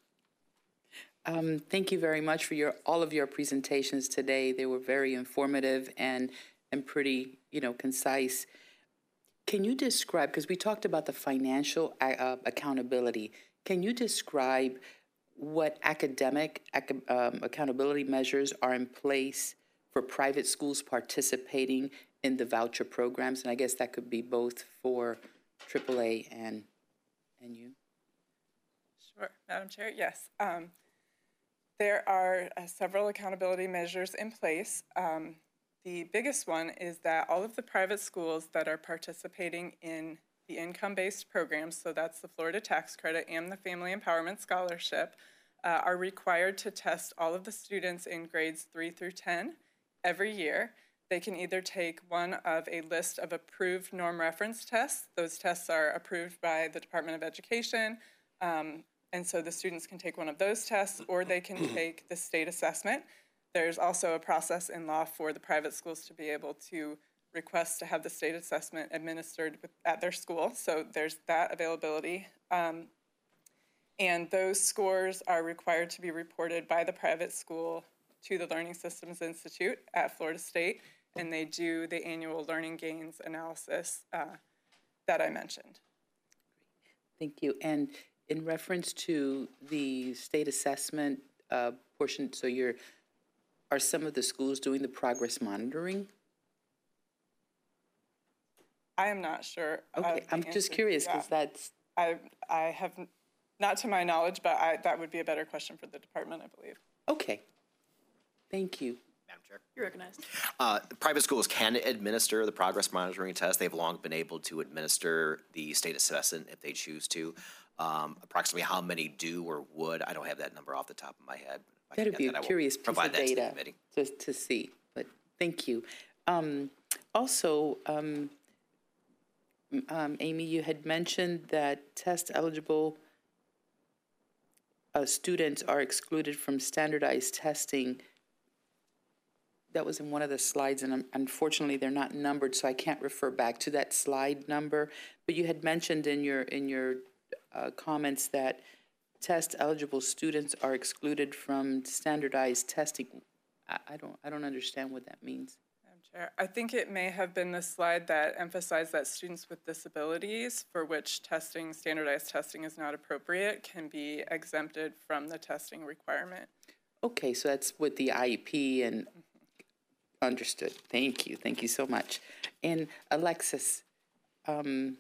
Um, thank you very much for your all of your presentations today. They were very informative and and pretty, you know, concise. Can you describe, because we talked about the financial uh, accountability, can you describe what academic ac um, accountability measures are in place for private schools participating in the voucher programs? And I guess that could be both for triple A and, and you. Sure, Madam Chair, yes. Um, there are uh, several accountability measures in place. Um, The biggest one is that all of the private schools that are participating in the income-based programs, so that's the Florida Tax Credit and the Family Empowerment Scholarship, uh, are required to test all of the students in grades three through ten every year. They can either take one of a list of approved norm reference tests. Those tests are approved by the Department of Education, um, and so the students can take one of those tests, or they can take the state assessment. There's also a process in law for the private schools to be able to request to have the state assessment administered with, at their school. So there's that availability. Um, and those scores are required to be reported by the private school to the Learning Systems Institute at Florida State, and they do the annual learning gains analysis uh, that I mentioned. Thank you. And in reference to the state assessment uh, portion, so you're Are some of the schools doing the progress monitoring? I am not sure. Okay, I'm just curious because that's. I I have, not to my knowledge, but I, that would be a better question for the department, I believe. Okay. Thank you. Madam Chair. You're recognized. Uh, private schools can administer the progress monitoring test. They've long been able to administer the state assessment if they choose to. Um, approximately how many do or would, I don't have that number off the top of my head. That'd be a curious piece of data to, to see, but thank you. Um, also, um, um, Amy, you had mentioned that test-eligible uh, students are excluded from standardized testing. That was in one of the slides, and um, unfortunately, they're not numbered, so I can't refer back to that slide number. But you had mentioned in your in your uh, comments that test-eligible students are excluded from standardized testing. I, I don't, I don't understand what that means. Madam Chair, I think it may have been the slide that emphasized that students with disabilities for which testing, standardized testing is not appropriate, can be exempted from the testing requirement. Okay, so that's with the I E P and mm-hmm. Understood. Thank you. Thank you so much. And Alexis, um,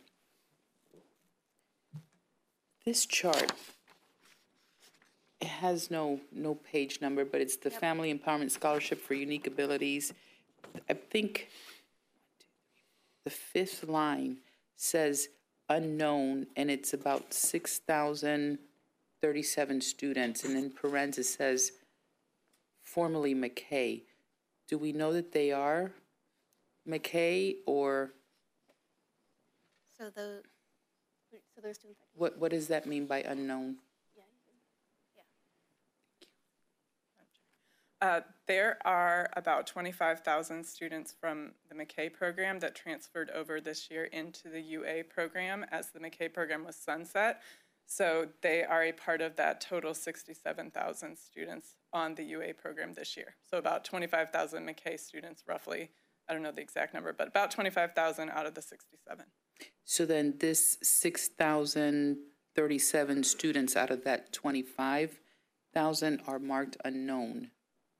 this chart, it has no no page number, but it's the yep. Family Empowerment Scholarship for Unique Abilities. I think the fifth line says unknown, and it's about six thousand thirty-seven students, and in parentheses says formerly McKay. Do we know that they are McKay or? So the so those students. What what does that mean by unknown? Uh, there are about twenty-five thousand students from the McKay program that transferred over this year into the U A program as the McKay program was sunset. So they are a part of that total sixty-seven thousand students on the U A program this year. So about twenty-five thousand McKay students, roughly. I don't know the exact number, but about twenty-five thousand out of the sixty-seven. So then this six thousand thirty-seven students out of that twenty-five thousand are marked unknown.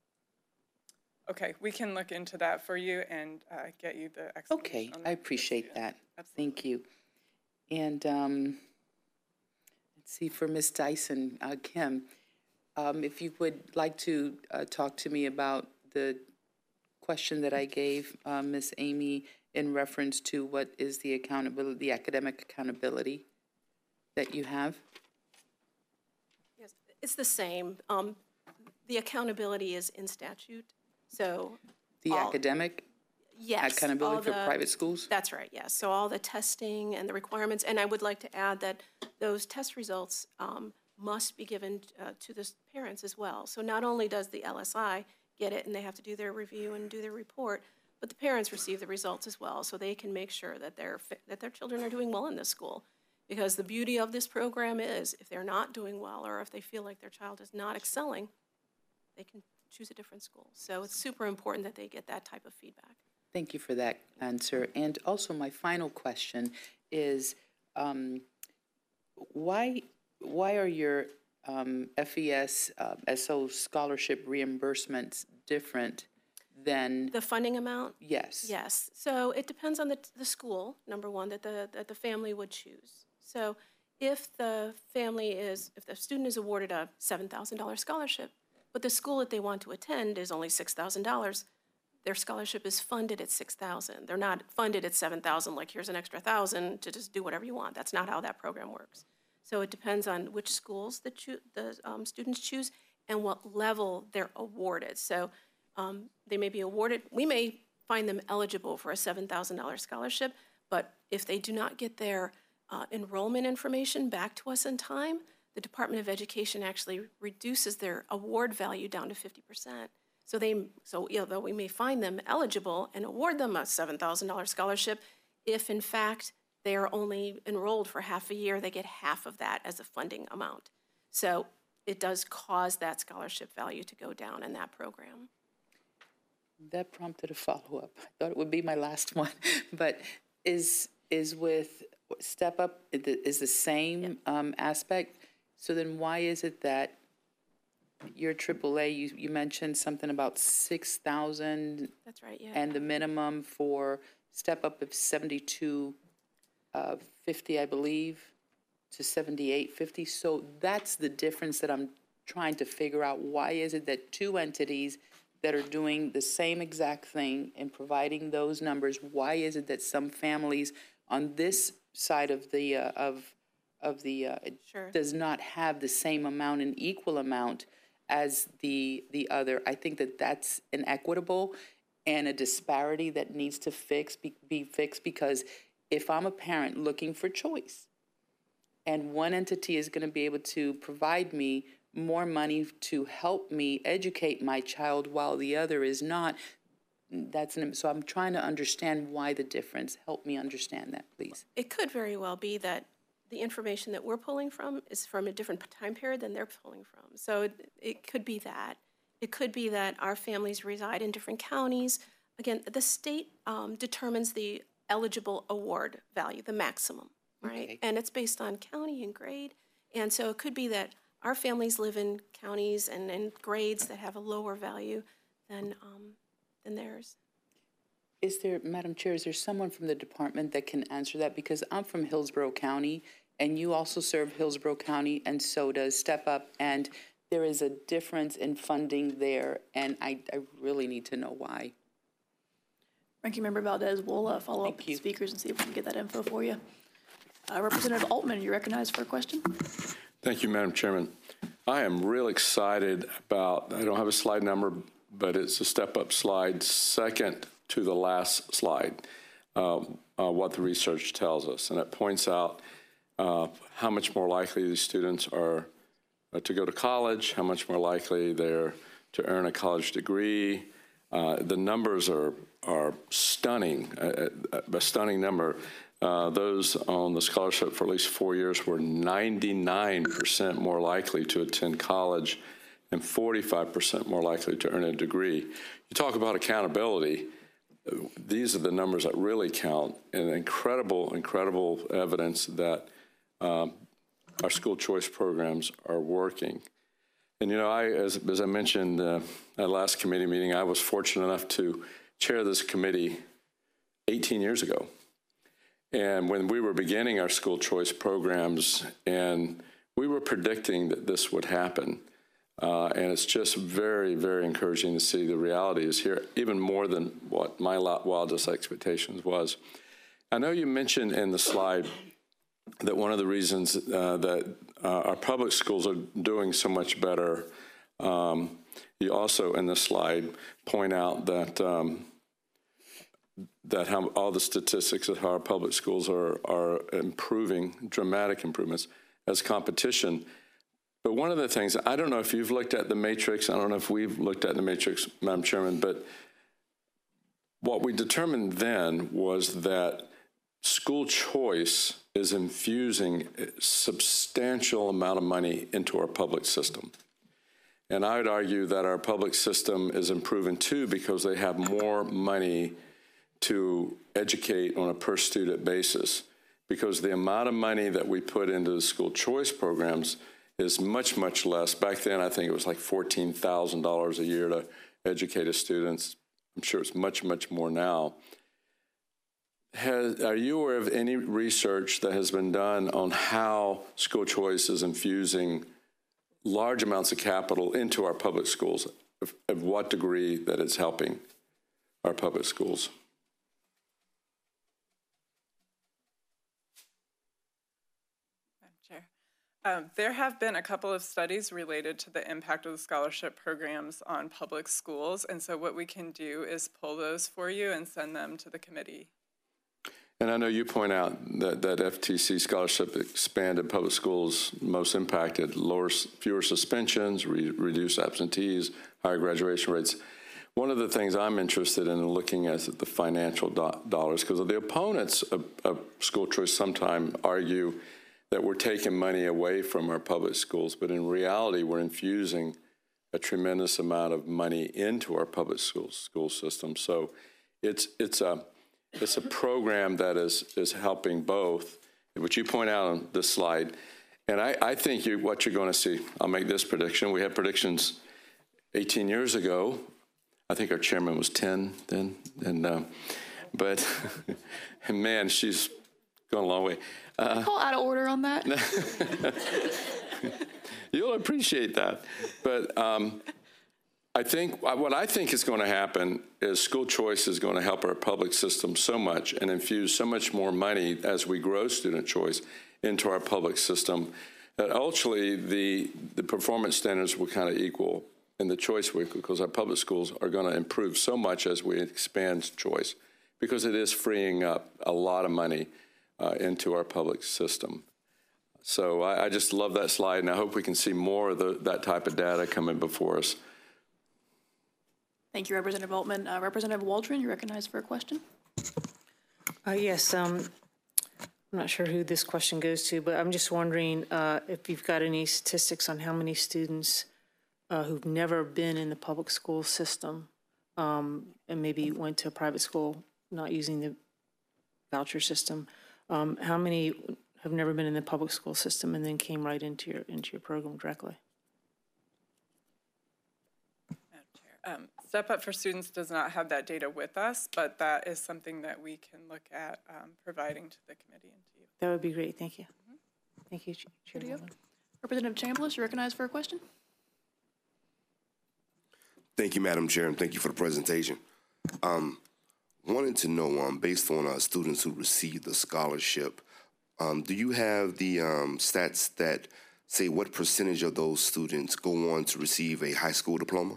Okay, we can look into that for you and uh, get you the explanation. Okay, on I that. appreciate that. Absolutely. Thank you. And um, let's see, for Miz Dyson, uh, Kim, um, if you would like to uh, talk to me about the question that I gave uh, Miz Amy in reference to what is the accountability, the academic accountability that you have? Yes, it's the same. Um, the accountability is in statute, so. The all, academic yes, all accountability for the- private schools? That's right, yes. So all the testing and the requirements, and I would like to add that those test results um, must be given uh, to the parents as well. So not only does the L S I get it and they have to do their review and do their report, but the parents receive the results as well, so they can make sure that their that their children are doing well in this school. Because the beauty of this program is, if they're not doing well or if they feel like their child is not excelling, they can choose a different school. So it's super important that they get that type of feedback. Thank you for that answer. And also, my final question is, um, why why are your um, F E S uh, S O scholarship reimbursements different than The funding amount? yes? Yes. So it depends on the, the school, number one, that the, that the family would choose. So if the family is, if the student is awarded a seven thousand dollar scholarship, but the school that they want to attend is only six thousand dollars, their scholarship is funded at six thousand dollars. They're not funded at seven thousand dollars, like here's an extra thousand to just do whatever you want. That's not how that program works. So it depends on which schools the, choo- the um, students choose and what level they're awarded. So um, they may be awarded, we may find them eligible for a seven thousand dollar scholarship, but if they do not get their uh, enrollment information back to us in time, the Department of Education actually reduces their award value down to fifty percent. So they, so you know, though we may find them eligible and award them a seven thousand dollar scholarship, if in fact they are only enrolled for half a year, they get half of that as a funding amount. So it does cause that scholarship value to go down in that program. That prompted a follow-up. I thought it would be my last one, but is is with Step Up is the same um, aspect. So then, why is it that your triple A? You you mentioned something about six thousand. That's right. Yeah. And the minimum for Step Up is seventy-two uh, fifty, I believe, to seventy-eight fifty. So that's the difference that I'm trying to figure out. Why is it that two entities that are doing the same exact thing and providing those numbers, why is it that some families on this side of the uh, of of the uh, Sure. does not have the same amount, an equal amount as the the other? I think that that's inequitable and a disparity that needs to fix be, be fixed, because if I'm a parent looking for choice and one entity is going to be able to provide me more money to help me educate my child while the other is not, that's an, so I'm trying to understand why the difference. Help me understand that, please. It could very well be that the information that we're pulling from is from a different time period than they're pulling from. So it, it could be that. It could be that our families reside in different counties. Again, the state um, determines the eligible award value, the maximum, right? Okay. And it's based on county and grade. And so it could be that our families live in counties and, and grades that have a lower value than um, than theirs. Is there, Madam Chair, is there someone from the department that can answer that? Because I'm from Hillsborough County, and you also serve Hillsborough County, and so does Step Up, and there is a difference in funding there, and I, I really need to know why. Ranking Member Valdez, we'll uh, follow up with the speakers and see if we can get that info for you. Uh, Representative Altman, you recognized for a question? Thank you, Madam Chairman. I am real excited about, I don't have a slide number, but it's a step-up slide, second to the last slide, uh, uh, what the research tells us. And it points out uh, how much more likely these students are uh, to go to college, how much more likely they're to earn a college degree. Uh, the numbers are are stunning, a, a stunning number. Uh, those on the scholarship for at least four years were ninety-nine percent more likely to attend college and forty-five percent more likely to earn a degree. You talk about accountability. These are the numbers that really count, and incredible, incredible evidence that um, our school choice programs are working. And, you know, I, as, as I mentioned uh, at last committee meeting, I was fortunate enough to chair this committee eighteen years ago. And when we were beginning our school choice programs, and we were predicting that this would happen. Uh, and it's just very, very encouraging to see the reality is here, even more than what my wildest expectations was. I know you mentioned in the slide that one of the reasons uh, that uh, our public schools are doing so much better, um, you also in the slide point out that um, that how all the statistics of how our public schools are, are improving, dramatic improvements as competition. But one of the things, I don't know if you've looked at the matrix, I don't know if we've looked at the matrix, Madam Chairman, but what we determined then was that school choice is infusing a substantial amount of money into our public system. And I would argue that our public system is improving too because they have more money to educate on a per student basis, because the amount of money that we put into the school choice programs is much, much less. Back then, I think it was like fourteen thousand dollars a year to educate a student. I'm sure it's much, much more now. Has, are you aware of any research that has been done on how school choice is infusing large amounts of capital into our public schools, of, of what degree that it's helping our public schools? Um, there have been a couple of studies related to the impact of the scholarship programs on public schools, and so what we can do is pull those for you and send them to the committee. And I know you point out that, that F T C scholarship expanded public schools most impacted, lower, fewer suspensions, re, reduced absentees, higher graduation rates. One of the things I'm interested in looking at is the financial do dollars, because the opponents of, of school choice sometimes argue that we're taking money away from our public schools, but in reality, we're infusing a tremendous amount of money into our public schools, school system. So it's it's a it's a program that is is helping both, which you point out on this slide. And I, I think you, what you're going to see, I'll make this prediction. We had predictions eighteen years ago. I think our chairman was ten then, and um, but and man, she's gone a long way. Uh, call out of order on that. You'll appreciate that. But um, I think what I think is going to happen is school choice is going to help our public system so much and infuse so much more money as we grow student choice into our public system that ultimately the, the performance standards will kind of equal in the choice week, because our public schools are going to improve so much as we expand choice, because it is freeing up a lot of money Uh, into our public system. So I, I just love that slide, and I hope we can see more of the, that type of data coming before us. Thank you, Representative Altman. Uh, Representative Waldron, you're recognized for a question. Uh, yes, um, I'm not sure who this question goes to, but I'm just wondering uh, if you've got any statistics on how many students uh, who've never been in the public school system um, and maybe went to a private school not using the voucher system. Um, how many have never been in the public school system and then came right into your into your program directly? Um, Step Up for Students does not have that data with us, but that is something that we can look at um, providing to the committee and to you. That would be great. Thank you. Mm-hmm. Thank you, Chair. Representative Chambliss, you're recognized for a question. Thank you, Madam Chair, and thank you for the presentation. Um, wanted to know, um, based on uh, students who received the scholarship, um, do you have the um, stats that say what percentage of those students go on to receive a high school diploma?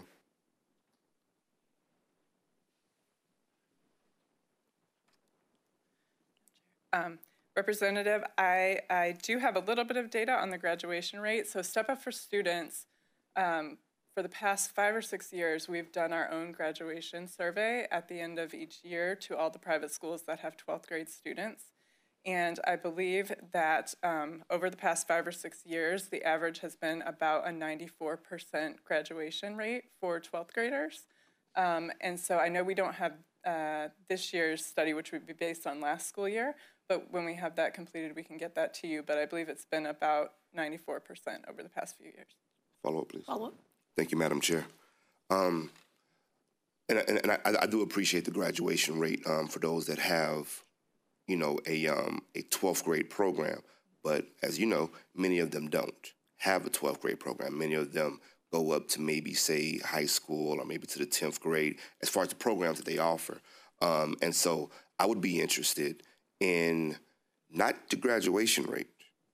Um, Representative, I, I do have a little bit of data on the graduation rate. So Step Up for Students, um, for the past five or six years, we've done our own graduation survey at the end of each year to all the private schools that have twelfth grade students. And I believe that um, over the past five or six years, the average has been about a ninety-four percent graduation rate for twelfth graders. Um, and so I know we don't have uh, this year's study, which would be based on last school year, but when we have that completed, we can get that to you. But I believe it's been about ninety-four percent over the past few years. Follow up, please. Follow up. Thank you, Madam Chair. Um, and and, and I, I do appreciate the graduation rate um, for those that have, you know, a um, a twelfth grade program. But as you know, many of them don't have a twelfth grade program. Many of them go up to maybe, say, high school or maybe to the tenth grade as far as the programs that they offer. Um, and so I would be interested in not the graduation rate,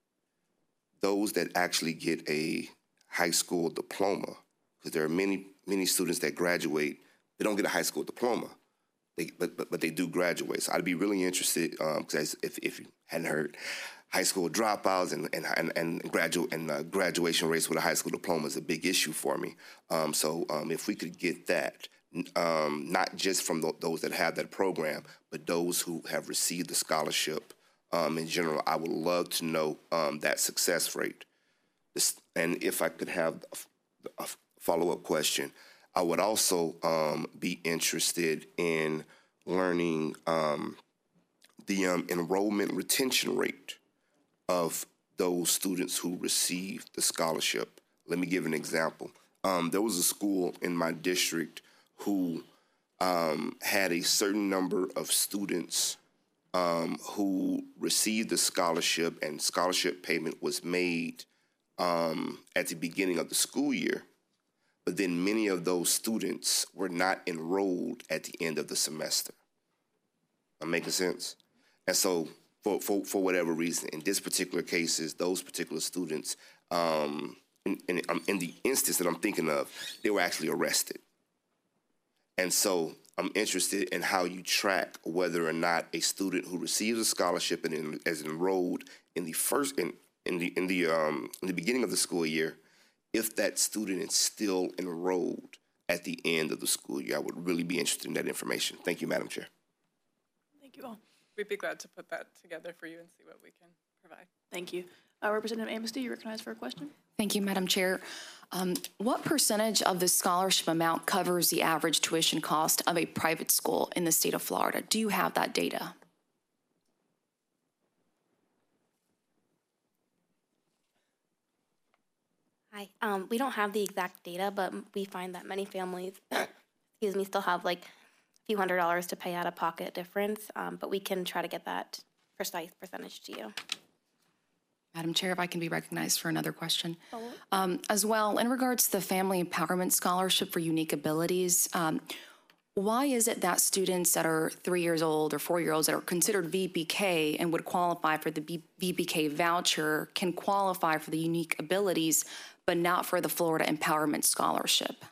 those that actually get a high school diploma, because there are many, many students that graduate, they don't get a high school diploma, they, but, but but they do graduate. So I'd be really interested, because um, if, if you hadn't heard, high school dropouts and and and, and graduate and uh, graduation rates with a high school diploma is a big issue for me. Um, so um, if we could get that, um, not just from th- those that have that program, but those who have received the scholarship um, in general, I would love to know um, that success rate. This, and if I could have a, a follow-up question, I would also um, be interested in learning um, the um, enrollment retention rate of those students who receive the scholarship. Let me give an example. Um, there was a school in my district who um, had a certain number of students um, who received the scholarship, and scholarship payment was made um, at the beginning of the school year. But then many of those students were not enrolled at the end of the semester. I'm making sense? And so for, for, for whatever reason, in this particular cases, those particular students, um, in, in, um, in the instance that I'm thinking of, they were actually arrested. And so I'm interested in how you track whether or not a student who receives a scholarship and in, is enrolled in the first in, in the in the um, in the beginning of the school year, if that student is still enrolled at the end of the school year. I would really be interested in that information. Thank you, Madam Chair. Thank you all. We'd be glad to put that together for you and see what we can provide. Thank you. Uh, Representative Amnesty, you're recognized for a question. Thank you, Madam Chair. Um, what percentage of the scholarship amount covers the average tuition cost of a private school in the state of Florida? Do you have that data? Hi. Um, we don't have the exact data, but we find that many families, excuse me, still have like a few hundred dollars to pay out of pocket difference, um, but we can try to get that precise percentage to you. Madam Chair, if I can be recognized for another question. Um, as well, in regards to the Family Empowerment Scholarship for Unique Abilities, um, why is it that students that are three years old or four-year-olds that are considered V P K and would qualify for the V P K voucher can qualify for the Unique Abilities, but not for the Florida Empowerment Scholarship?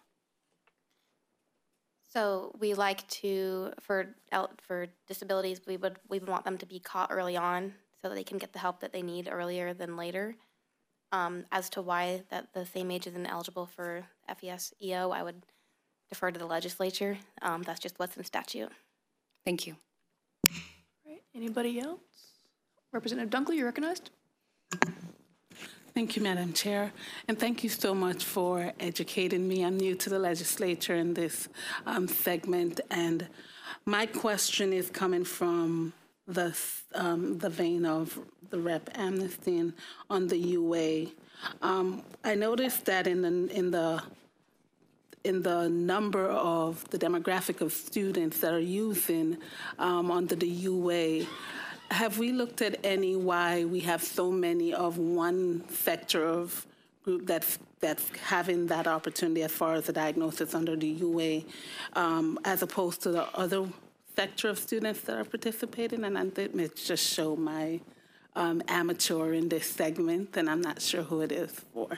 So we like to, for for disabilities, we would we would want them to be caught early on so that they can get the help that they need earlier than later. Um, as to why that the same age isn't eligible for F E S E O, I would defer to the legislature. Um, that's just what's in statute. Thank you. All right. Anybody else? Representative Dunkley, you're recognized. Thank you, Madam Chair, and thank you so much for educating me. I'm new to the legislature in this um, segment, and my question is coming from the um, the vein of the Rep Amnesty on the U A. Um, I noticed that in the in the in the number of the demographic of students that are using um, under the U A. Have we looked at any why we have so many of one sector of group that's that's having that opportunity as far as the diagnosis under the U A, um, as opposed to the other sector of students that are participating? And I think it just show my um, amateur in this segment, and I'm not sure who it is for.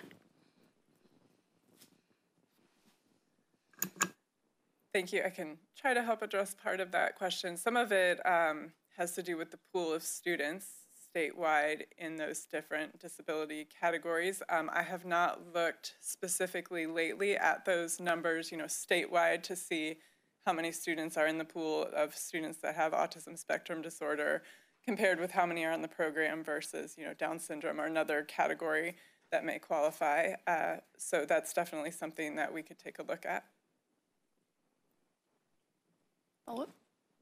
Thank you. I can try to help address part of that question. Some of it um, has to do with the pool of students. statewide in those different disability categories. Um, I have not looked specifically lately at those numbers, you know, statewide to see how many students are in the pool of students that have autism spectrum disorder compared with how many are on the program versus, you know, Down syndrome or another category that may qualify. Uh, so that's definitely something that we could take a look at. Follow-up?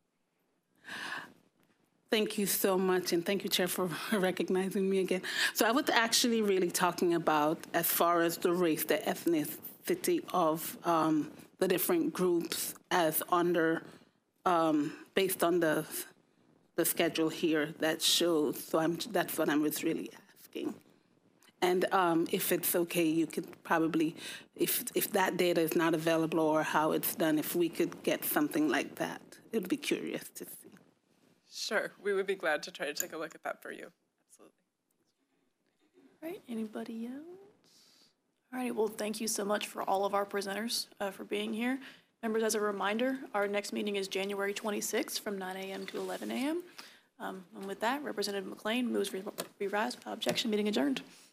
Thank you so much, and thank you, Chair, for recognizing me again. So I was actually really talking about, as far as the race, the ethnicity of um, the different groups as under, um, based on the the schedule here that shows. So I'm, that's what I was really asking. And um, if it's okay, you could probably, if if that data is not available or how it's done, if we could get something like that, it would be curious to see. Sure, we would be glad to try to take a look at that for you. Absolutely. All right, anybody else? All right, well, thank you so much for all of our presenters uh, for being here. Members, as a reminder, our next meeting is January twenty-sixth from nine a m to eleven a m Um, and with that, Representative McLean moves re- re- rise without objection, meeting adjourned.